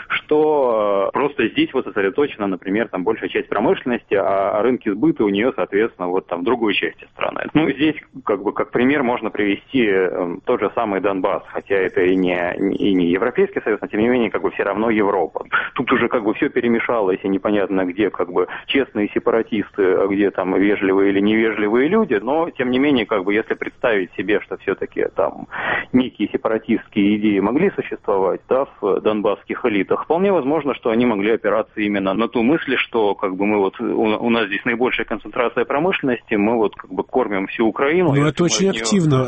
что просто здесь сосредоточена, например, большая часть промышленности, а рынки сбыта у нее, соответственно, в другой части страны. Здесь, как пример, можно привести тот же самый Донбасс, хотя это и не Европейский Союз, но тем не менее, все равно Европа. Тут уже все перемешалось, и непонятно, где честные сепаратисты, а где вежливые или невежливые люди, но, тем не менее, если представить себе, что все-таки некие сепаратистские идеи могли существовать, в донбасских элитах, вполне возможно, что они могли опираться именно на ту мысль, что у нас здесь наибольшая концентрация промышленности, мы кормим всю Украину.
Это очень активно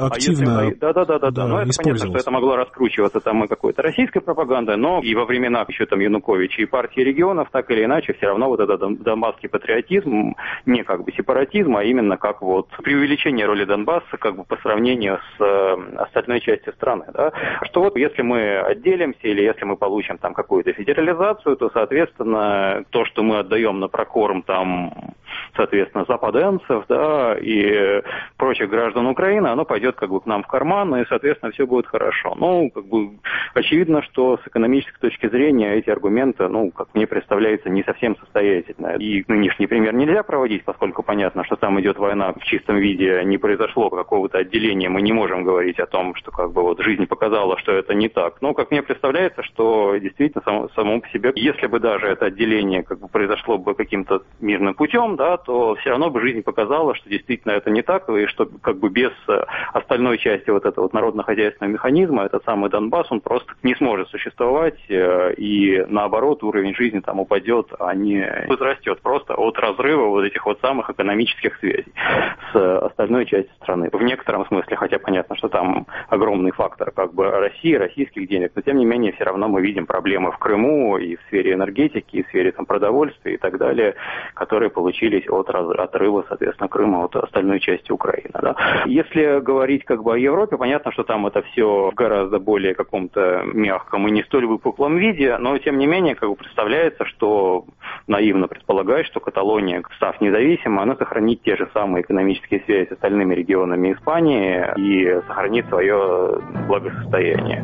Да. Но это понятно, что это могло раскручиваться и какой-то российской пропагандой, но и во времена еще Януковича и партии регионов, так или иначе, все равно этот донбасский патриотизм не сепаратизм, а именно преувеличение роли Донбасса по сравнению с остальной частью страны. Да? Что если мы отделимся или если мы получим какую-то федерализацию, то, соответственно, то, что мы отдаем на прокорм соответственно, западенцев, да, и прочих граждан Украины, оно пойдет как бы к нам в карман, и, соответственно, все будет хорошо. Ну, как бы очевидно, что с экономической точки зрения эти аргументы, ну, как мне представляется, не совсем состоятельны. И нынешний пример нельзя проводить, поскольку понятно, что там идет война в чистом виде, не произошло какого-то отделения, мы не можем говорить о том, что как бы вот жизнь показала, что это не так. Но, как мне представляется, что действительно само по себе, если бы даже это отделение как бы произошло бы каким-то мирным путем, да, то все равно бы жизнь показала, что действительно это не так, и что как бы без остальной части вот этого вот народно-хозяйственного механизма этот самый Донбасс, он просто не сможет существовать, и наоборот уровень жизни там упадет, а не возрастет просто от разрыва вот этих вот самых экономических связей с остальной частью страны. В некотором смысле, хотя понятно, что там огромный фактор как бы России, российских денег, но тем не менее все равно мы видим проблемы в Крыму и в сфере энергетики, и в сфере там продовольствия и так далее, которые получились от отрыва, соответственно, Крыма от остальной части Украины. Да. Если говорить как бы о Европе, понятно, что там это все в гораздо более каком-то мягком и не столь выпуклом виде, но тем не менее как бы представляется, что наивно предполагать, что Каталония, став независимой, она сохранит те же самые экономические связи с остальными регионами Испании и сохранит свое благосостояние.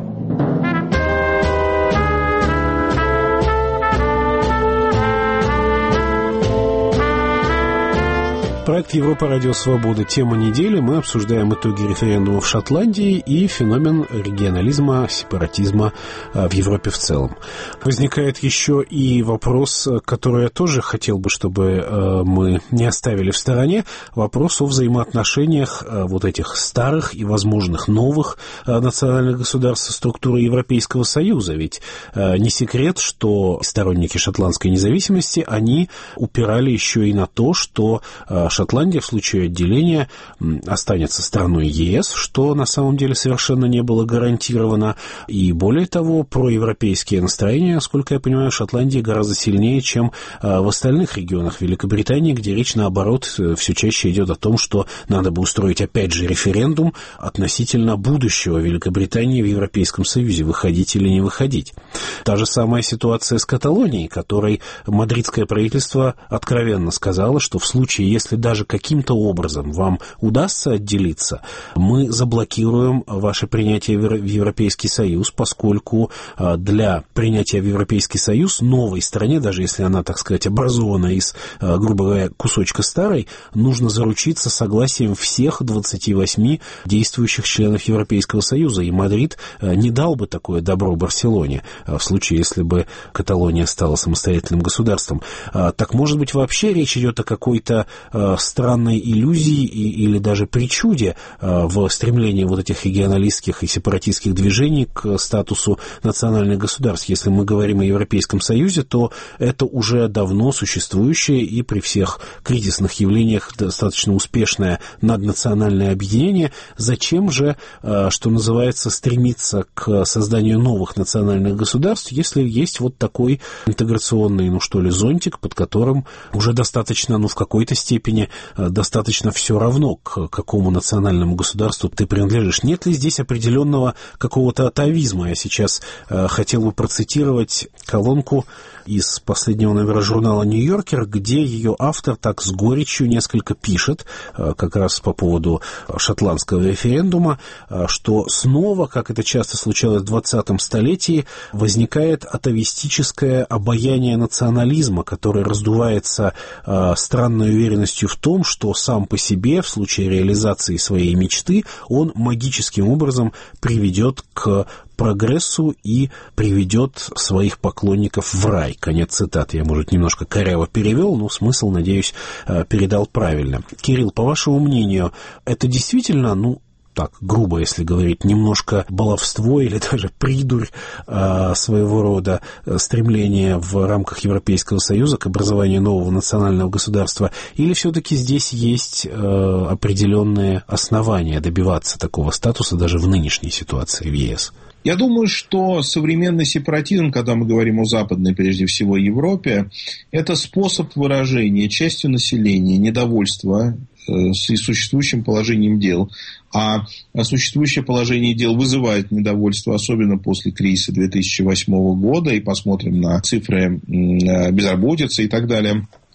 Проект «Европа. Радио Свобода». Тема недели. Мы обсуждаем итоги референдума в Шотландии и феномен регионализма, сепаратизма в Европе в целом. Возникает еще и вопрос, который я тоже хотел бы, чтобы мы не оставили в стороне. Вопрос о взаимоотношениях вот этих старых и возможных новых национальных государств структуры Европейского Союза. Ведь не секрет, что сторонники шотландской независимости, они упирали еще и на то, что Шотландия в случае отделения останется страной ЕС, что на самом деле совершенно не было гарантировано. И более того, проевропейские настроения, насколько я понимаю, в Шотландии гораздо сильнее, чем в остальных регионах Великобритании, где речь, наоборот, все чаще идет о том, что надо бы устроить опять же референдум относительно будущего Великобритании в Европейском Союзе, выходить или не выходить. Та же самая ситуация с Каталонией, которой мадридское правительство откровенно сказало, что в случае, если даже каким-то образом вам удастся отделиться, мы заблокируем ваше принятие в Европейский Союз, поскольку для принятия в Европейский Союз новой стране, даже если она, так сказать, образована из, грубо говоря, кусочка старой, нужно заручиться согласием всех 28 действующих членов Европейского Союза. И Мадрид не дал бы такое добро Барселоне в случае, если бы Каталония стала самостоятельным государством. Так, может быть, вообще речь идет о какой-то странной иллюзии или даже причуде в стремлении вот этих регионалистских и сепаратистских движений к статусу национальных государств. Если мы говорим о Европейском Союзе, то это уже давно существующее и при всех кризисных явлениях достаточно успешное наднациональное объединение. Зачем же, что называется, стремиться к созданию новых национальных государств, если есть вот такой интеграционный, зонтик, под которым уже достаточно, в какой-то степени достаточно все равно, к какому национальному государству ты принадлежишь. Нет ли здесь определенного какого-то атавизма? Я сейчас хотел бы процитировать колонку из последнего номера журнала «Нью-Йоркер», где ее автор так с горечью несколько пишет, как раз по поводу шотландского референдума, что снова, как это часто случалось в 20-м столетии, возникает атавистическое обаяние национализма, которое раздувается странной уверенностью в том, что сам по себе в случае реализации своей мечты он магическим образом приведет к прогрессу и приведет своих поклонников в рай. Конец цитаты. Я, может, немножко коряво перевел, но смысл, надеюсь, передал правильно. Кирилл, по вашему мнению, это действительно, так, грубо, если говорить, немножко баловство или даже придурь своего рода стремление в рамках Европейского Союза к образованию нового национального государства, или все-таки здесь есть определенные основания добиваться такого статуса даже в нынешней ситуации в ЕС?
Я думаю, что современный сепаратизм, когда мы говорим о западной, прежде всего, Европе, это способ выражения частью населения недовольства с существующим положением дел. А существующее положение дел вызывает недовольство, особенно после кризиса 2008 года. И посмотрим на цифры безработицы и так далее.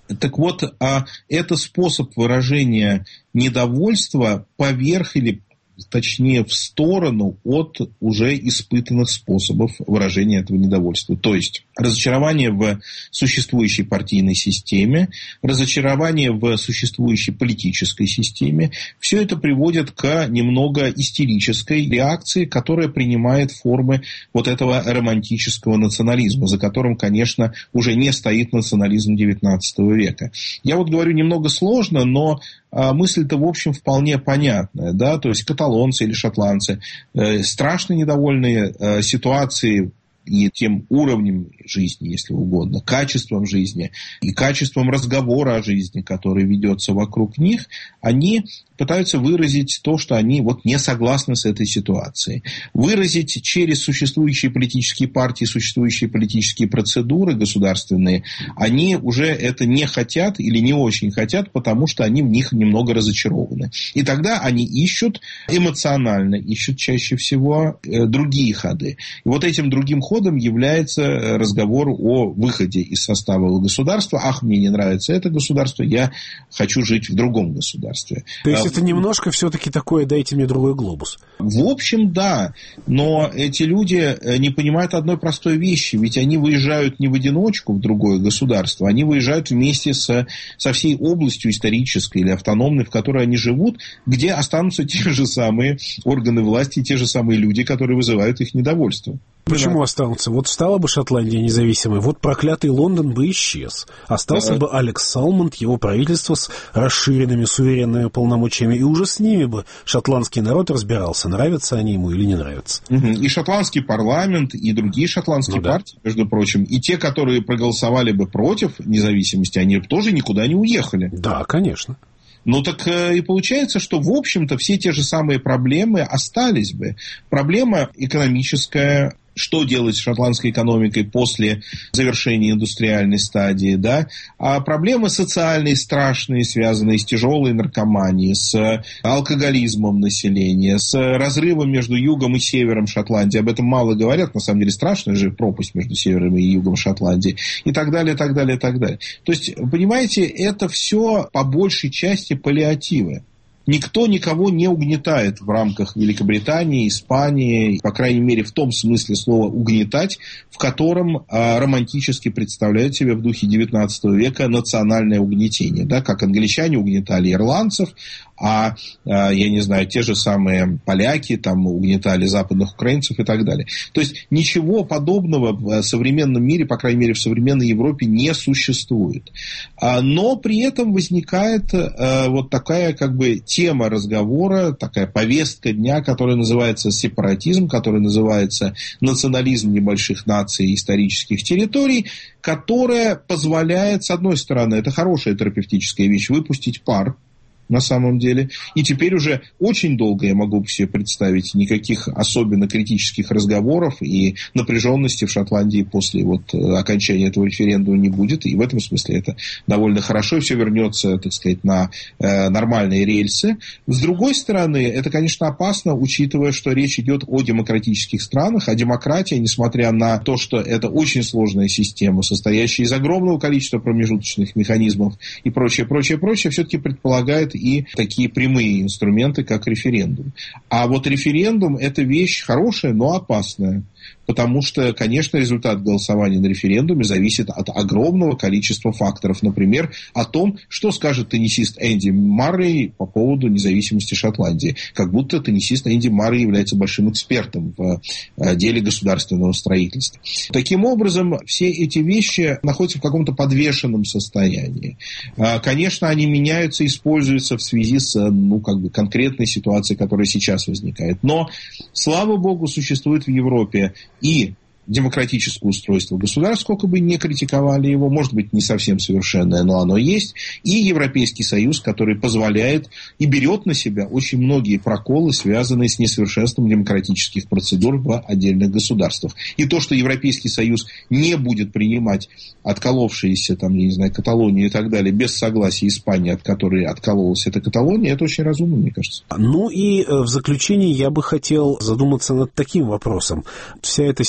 Так вот, это способ выражения недовольства поверх или, точнее, в сторону от уже испытанных способов выражения этого недовольства. То есть разочарование в существующей партийной системе, разочарование в существующей политической системе. Все это приводит к немного истерической реакции, которая принимает формы вот этого романтического национализма, за которым, конечно, уже не стоит национализм XIX века. Я вот говорю немного сложно, но мысль-то, в общем, вполне понятная. Да? То есть каталонцы или шотландцы страшно недовольные ситуацией и тем уровнем жизни, если угодно, качеством жизни и качеством разговора о жизни, который ведется вокруг них, они пытаются выразить то, что они вот не согласны с этой ситуацией. Выразить через существующие политические партии, существующие политические процедуры государственные, они уже это не хотят или не очень хотят, потому что они в них немного разочарованы. И тогда они эмоционально ищут чаще всего другие ходы. И вот этим другим ходом является разговор о выходе из состава государства. Ах, мне не нравится это государство, я хочу жить в другом государстве.
То есть это немножко все-таки такое «дайте мне другой глобус».
В общем, да. Но эти люди не понимают одной простой вещи. Ведь они выезжают не в одиночку в другое государство, они выезжают вместе со всей областью исторической или автономной, в которой они живут, где останутся те же самые органы власти, те же самые люди, которые вызывают их недовольство.
Почему останутся? Вот стала бы Шотландия независимой, вот проклятый Лондон бы исчез. Остался бы Алекс Салмонд, его правительство с расширенными суверенными полномочиями, и уже с ними бы шотландский народ разбирался, нравятся они ему или не нравятся.
И шотландский парламент, и другие шотландские партии, между прочим, и те, которые проголосовали бы против независимости, они тоже никуда не уехали.
Да, конечно.
Ну, так и получается, что, в общем-то, все те же самые проблемы остались бы. Проблема экономическая, что делать с шотландской экономикой после завершения индустриальной стадии, да? А проблемы социальные, страшные, связанные с тяжелой наркоманией, с алкоголизмом населения, с разрывом между югом и севером Шотландии. Об этом мало говорят, на самом деле страшная же пропасть между севером и югом Шотландии. И так далее, так далее, так далее. То есть, понимаете, это все по большей части паллиативы. Никто никого не угнетает в рамках Великобритании, Испании, по крайней мере, в том смысле слова «угнетать», в котором романтически представляют себе в духе XIX века национальное угнетение. Да, как англичане угнетали ирландцев, а, я не знаю, те же самые поляки там угнетали западных украинцев и так далее. То есть ничего подобного в современном мире, по крайней мере, в современной Европе не существует. Но при этом возникает вот такая как бы тема разговора, такая повестка дня, которая называется сепаратизм, которая называется национализм небольших наций и исторических территорий, которая позволяет, с одной стороны, это хорошая терапевтическая вещь, выпустить пар, на самом деле. И теперь уже очень долго я могу себе представить никаких особенно критических разговоров и напряженности в Шотландии после вот окончания этого референдума не будет. И в этом смысле это довольно хорошо. И все вернется, так сказать, на нормальные рельсы. С другой стороны, это, конечно, опасно, учитывая, что речь идет о демократических странах. А демократия, несмотря на то, что это очень сложная система, состоящая из огромного количества промежуточных механизмов и прочее, все-таки предполагает и такие прямые инструменты, как референдум. А вот референдум – это вещь хорошая, но опасная. Потому что, конечно, результат голосования на референдуме зависит от огромного количества факторов. Например, о том, что скажет теннисист Энди Маррей по поводу независимости Шотландии. Как будто теннисист Энди Маррей является большим экспертом в деле государственного строительства. Таким образом, все эти вещи находятся в каком-то подвешенном состоянии. Конечно, они меняются, используются в связи с конкретной ситуацией, которая сейчас возникает. Но, слава богу, существует в Европе и демократическое устройство государств, сколько бы ни критиковали его, может быть, не совсем совершенное, но оно есть, и Европейский Союз, который позволяет и берет на себя очень многие проколы, связанные с несовершенством демократических процедур в отдельных государствах. И то, что Европейский Союз не будет принимать отколовшиеся, там, я не знаю, Каталонию и так далее, без согласия Испании, от которой откололась эта Каталония, это очень разумно, мне кажется.
Ну и в заключение я бы хотел задуматься над таким вопросом. Вся эта ситуация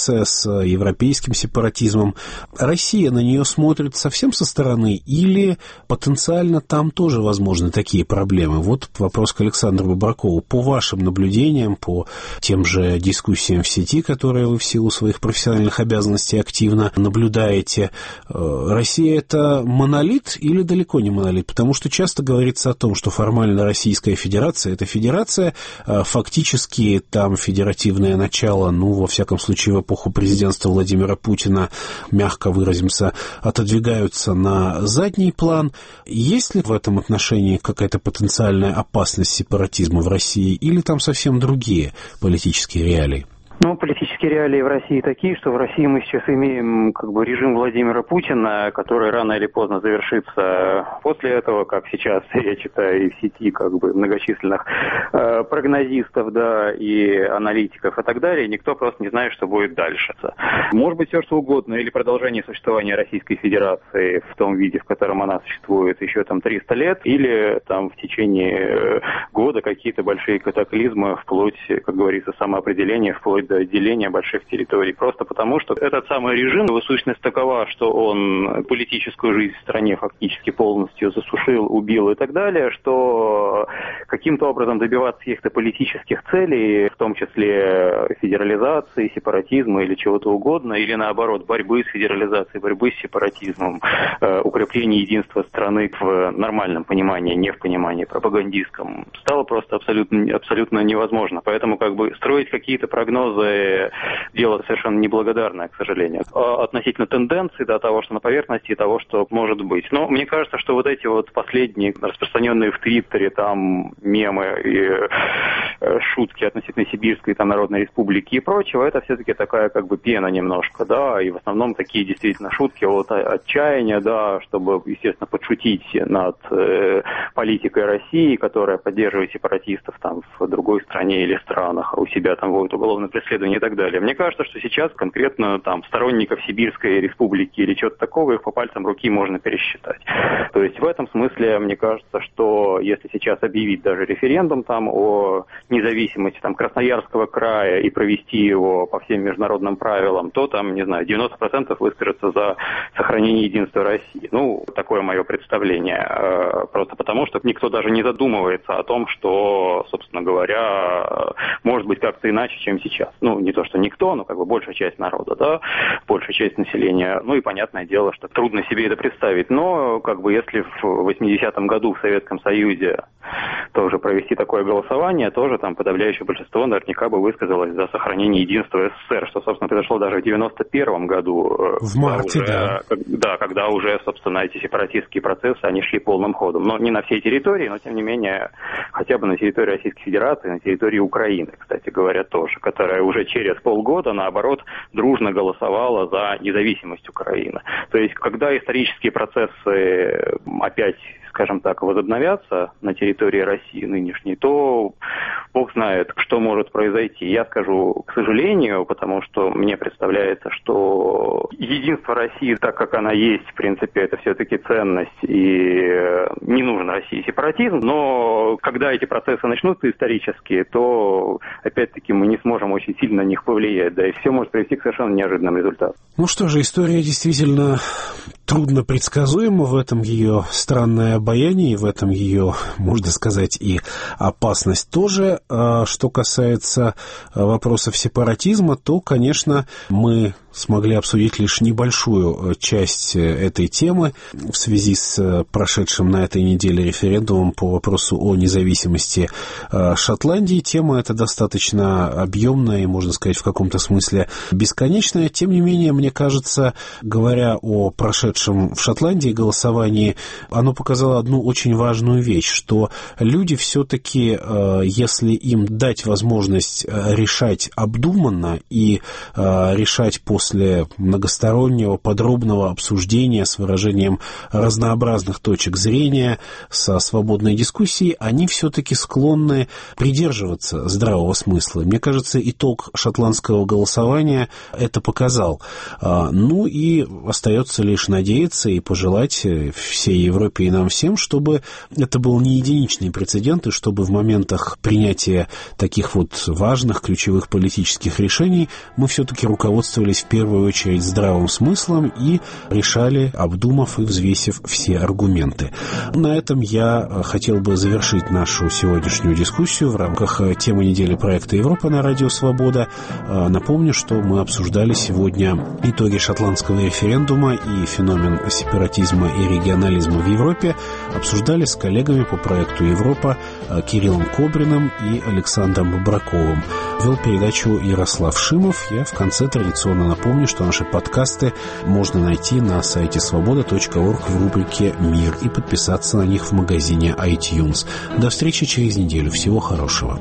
ситуация с европейским сепаратизмом. Россия на нее смотрит совсем со стороны или потенциально там тоже возможны такие проблемы? Вот вопрос к Александру Бабракову. По вашим наблюдениям, по тем же дискуссиям в сети, которые вы в силу своих профессиональных обязанностей активно наблюдаете, Россия — это монолит или далеко не монолит? Потому что часто говорится о том, что формально Российская Федерация — это федерация, фактически там федеративное начало, во всяком случае, в эпоху президентства Владимира Путина, мягко выразимся, отодвигаются на задний план. Есть ли в этом отношении какая-то потенциальная опасность сепаратизма в России или там совсем другие политические реалии?
Политические реалии в России такие, что в России мы сейчас имеем режим Владимира Путина, который рано или поздно завершится. После этого, как сейчас я читаю и в сети многочисленных прогнозистов, и аналитиков и так далее, никто просто не знает, что будет дальше. Может быть, все что угодно, или продолжение существования Российской Федерации в том виде, в котором она существует еще 300 лет, или в течение года какие-то большие катаклизмы, вплоть, как говорится, самоопределения, вплоть до отделения больших территорий, просто потому, что этот самый режим, его сущность такова, что он политическую жизнь в стране фактически полностью засушил, убил и так далее, что каким-то образом добиваться каких-то политических целей, в том числе федерализации, сепаратизма или чего-то угодно, или наоборот, борьбы с федерализацией, борьбы с сепаратизмом, укрепления единства страны в нормальном понимании, не в понимании пропагандистском, стало просто абсолютно невозможно. Поэтому строить какие-то прогнозы — дело совершенно неблагодарное, к сожалению. Относительно тенденций, того, что на поверхности, и того, что может быть. Но мне кажется, что эти последние, распространенные в Твиттере, мемы и шутки относительно Сибирской Народной Республики и прочего, это все-таки такая пена немножко, и в основном такие действительно шутки от отчаяния, чтобы, естественно, подшутить над политикой России, которая поддерживает сепаратистов в другой стране или странах, а у себя вводит уголовное преследование и так далее. Мне кажется, что сейчас конкретно сторонников Сибирской Республики или чего-то такого их по пальцам руки можно пересчитать. То есть в этом смысле мне кажется, что если сейчас объявить даже референдум о независимости Красноярского края и провести его по всем международным правилам, то 90% выскажется за сохранение единства России. Такое мое представление. Просто потому, что никто даже не задумывается о том, что, собственно говоря, может быть как-то иначе, чем сейчас. Не то, что никто, но большая часть народа, большая часть населения. И понятное дело, что трудно себе это представить. Но, если в 80-м году в Советском Союзе тоже провести такое голосование, тоже подавляющее большинство наверняка бы высказалось за сохранение единства СССР, что, собственно, произошло даже в 91-м году.
В марте,
когда уже, собственно, эти сепаратистские процессы, они шли полным ходом. Но не на всей территории, но, тем не менее, хотя бы на территории Российской Федерации, на территории Украины, кстати говоря, тоже, которая уже через полгода, наоборот, дружно голосовала за независимость Украины. То есть, когда исторические процессы опять, скажем так, возобновятся на территории России нынешней, то Бог знает, что может произойти. Я скажу, к сожалению, потому что мне представляется, что единство России, так как она есть, в принципе, это все-таки ценность, и не нужен России сепаратизм, но когда эти процессы начнутся исторические, то, опять-таки, мы не сможем очень сильно на них повлиять, и все может привести к совершенно неожиданным результатам.
Что же, история действительно трудно предсказуема, в этом ее странное обаяние, в этом ее, можно сказать, и опасность тоже. Что касается вопросов сепаратизма, то, конечно, мы смогли обсудить лишь небольшую часть этой темы в связи с прошедшим на этой неделе референдумом по вопросу о независимости Шотландии. Тема эта достаточно объемная и, можно сказать, в каком-то смысле бесконечная. Тем не менее, мне кажется, говоря о прошедшем в Шотландии голосовании, оно показало одну очень важную вещь, что люди все-таки, если им дать возможность решать обдуманно и решать после многостороннего подробного обсуждения с выражением разнообразных точек зрения, со свободной дискуссией, они все-таки склонны придерживаться здравого смысла. Мне кажется, итог шотландского голосования это показал. И остается лишь надеяться надеяться и пожелать всей Европе и нам всем, чтобы это был не единичный прецедент, и чтобы в моментах принятия таких вот важных, ключевых политических решений мы все-таки руководствовались в первую очередь здравым смыслом и решали, обдумав и взвесив все аргументы. На этом я хотел бы завершить нашу сегодняшнюю дискуссию в рамках темы недели проекта «Европа» на Радио Свобода. Напомню, что мы обсуждали сегодня итоги шотландского референдума и феномен сепаратизма и регионализма в Европе. Обсуждали с коллегами по проекту «Европа» Кириллом Кобриным и Александром Бобраковым. Вел передачу Ярослав Шимов. Я в конце традиционно напомню, что наши подкасты можно найти на сайте svoboda.org в рубрике «Мир» и подписаться на них в магазине iTunes. До встречи через неделю. Всего хорошего.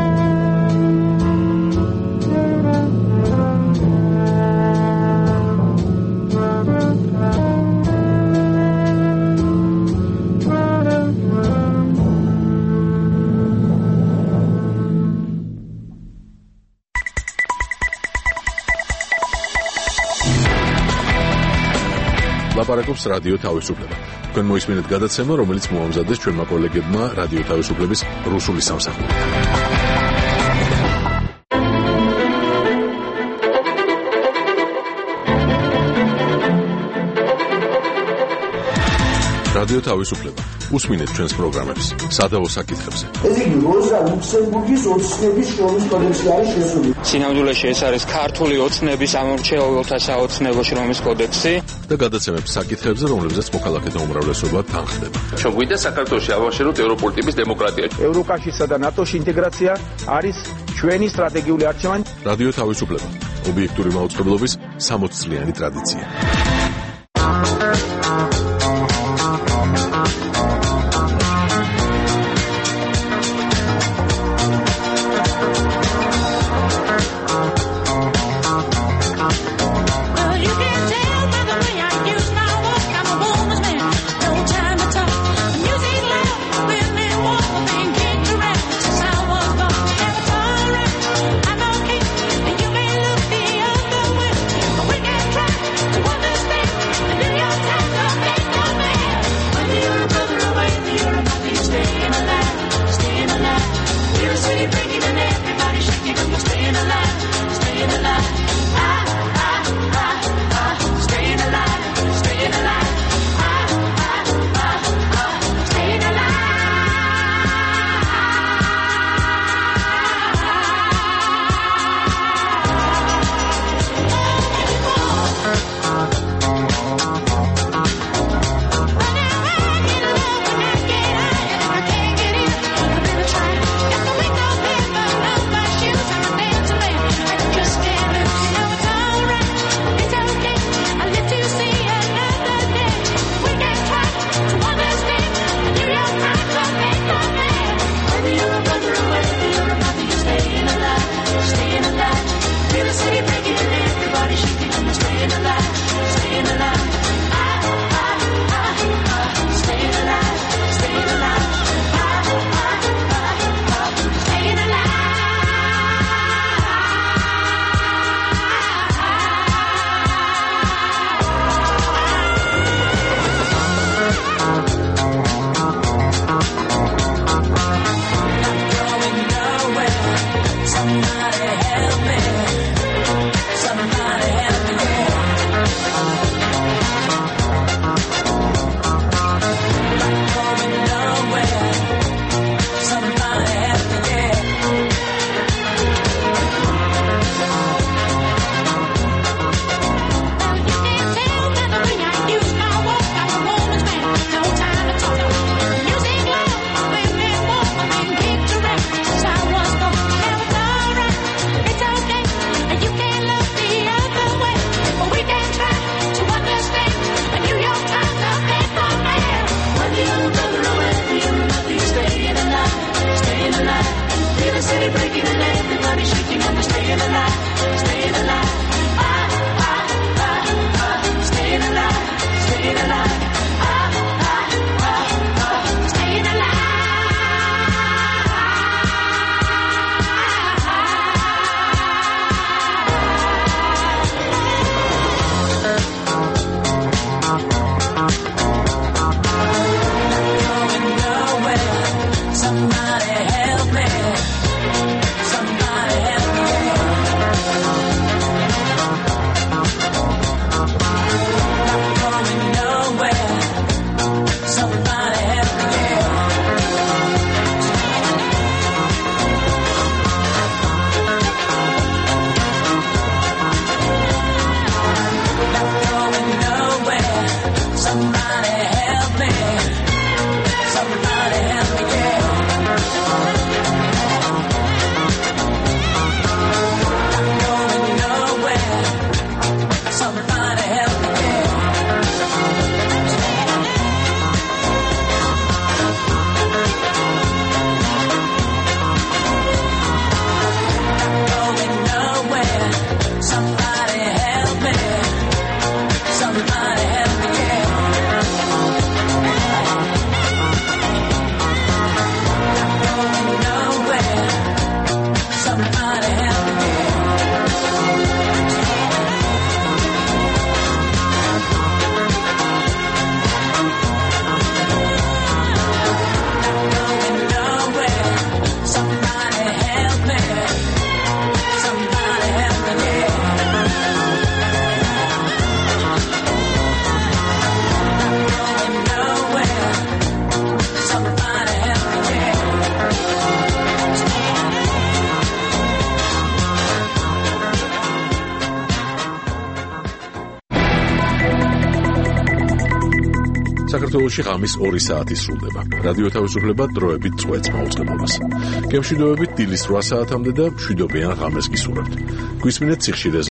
ლაპარაკობს რადიო თავისუფლება. თქვენ მოისმინეთ გადაცემა, რომელიც მოამზადეს ჩვენმა კოლეგებმა რადიო თავისუფლების რუსული სამსახურიდან. რადიო თავისუფლება. უსმინეთ ჩვენს პროგრამებს სადავო საკითხებზე.
ეს იგი როზა ლუქსემბურგის ოცნების შრომის კოდექსში არის შესული.
სინამდვილეში ეს არის ქართული ოცნების ამორჩეულთა საოცნებო შრომის კოდექსი
და გადაცემებს საკითხებზე, რომლებზეც მოქალაქეთა უმრავლესობა თანხდება.
ჩვენ გვინდა საქართველოში ავაშენოთ ევროპული ტიპის დემოკრატია.
ევროკავშირსა და ნატოში ინტეგრაცია არის ჩვენი სტრატეგიული არჩევანი.
რადიო თავისუფლება. ობიექტური მაუწყებლობის 60 წლიანი ტრადიცია.
Understand, do your time,
საქართველოში ღამის 2 საათი სრულდება. რადიო თავისუფლება დროებით წვეთს მაუწყებლობას. გემშვიდობებით დილის 8 საათამდე და მშვიდობიან ღამეს გისურვებთ. გვისმინეთ სიხშირეზე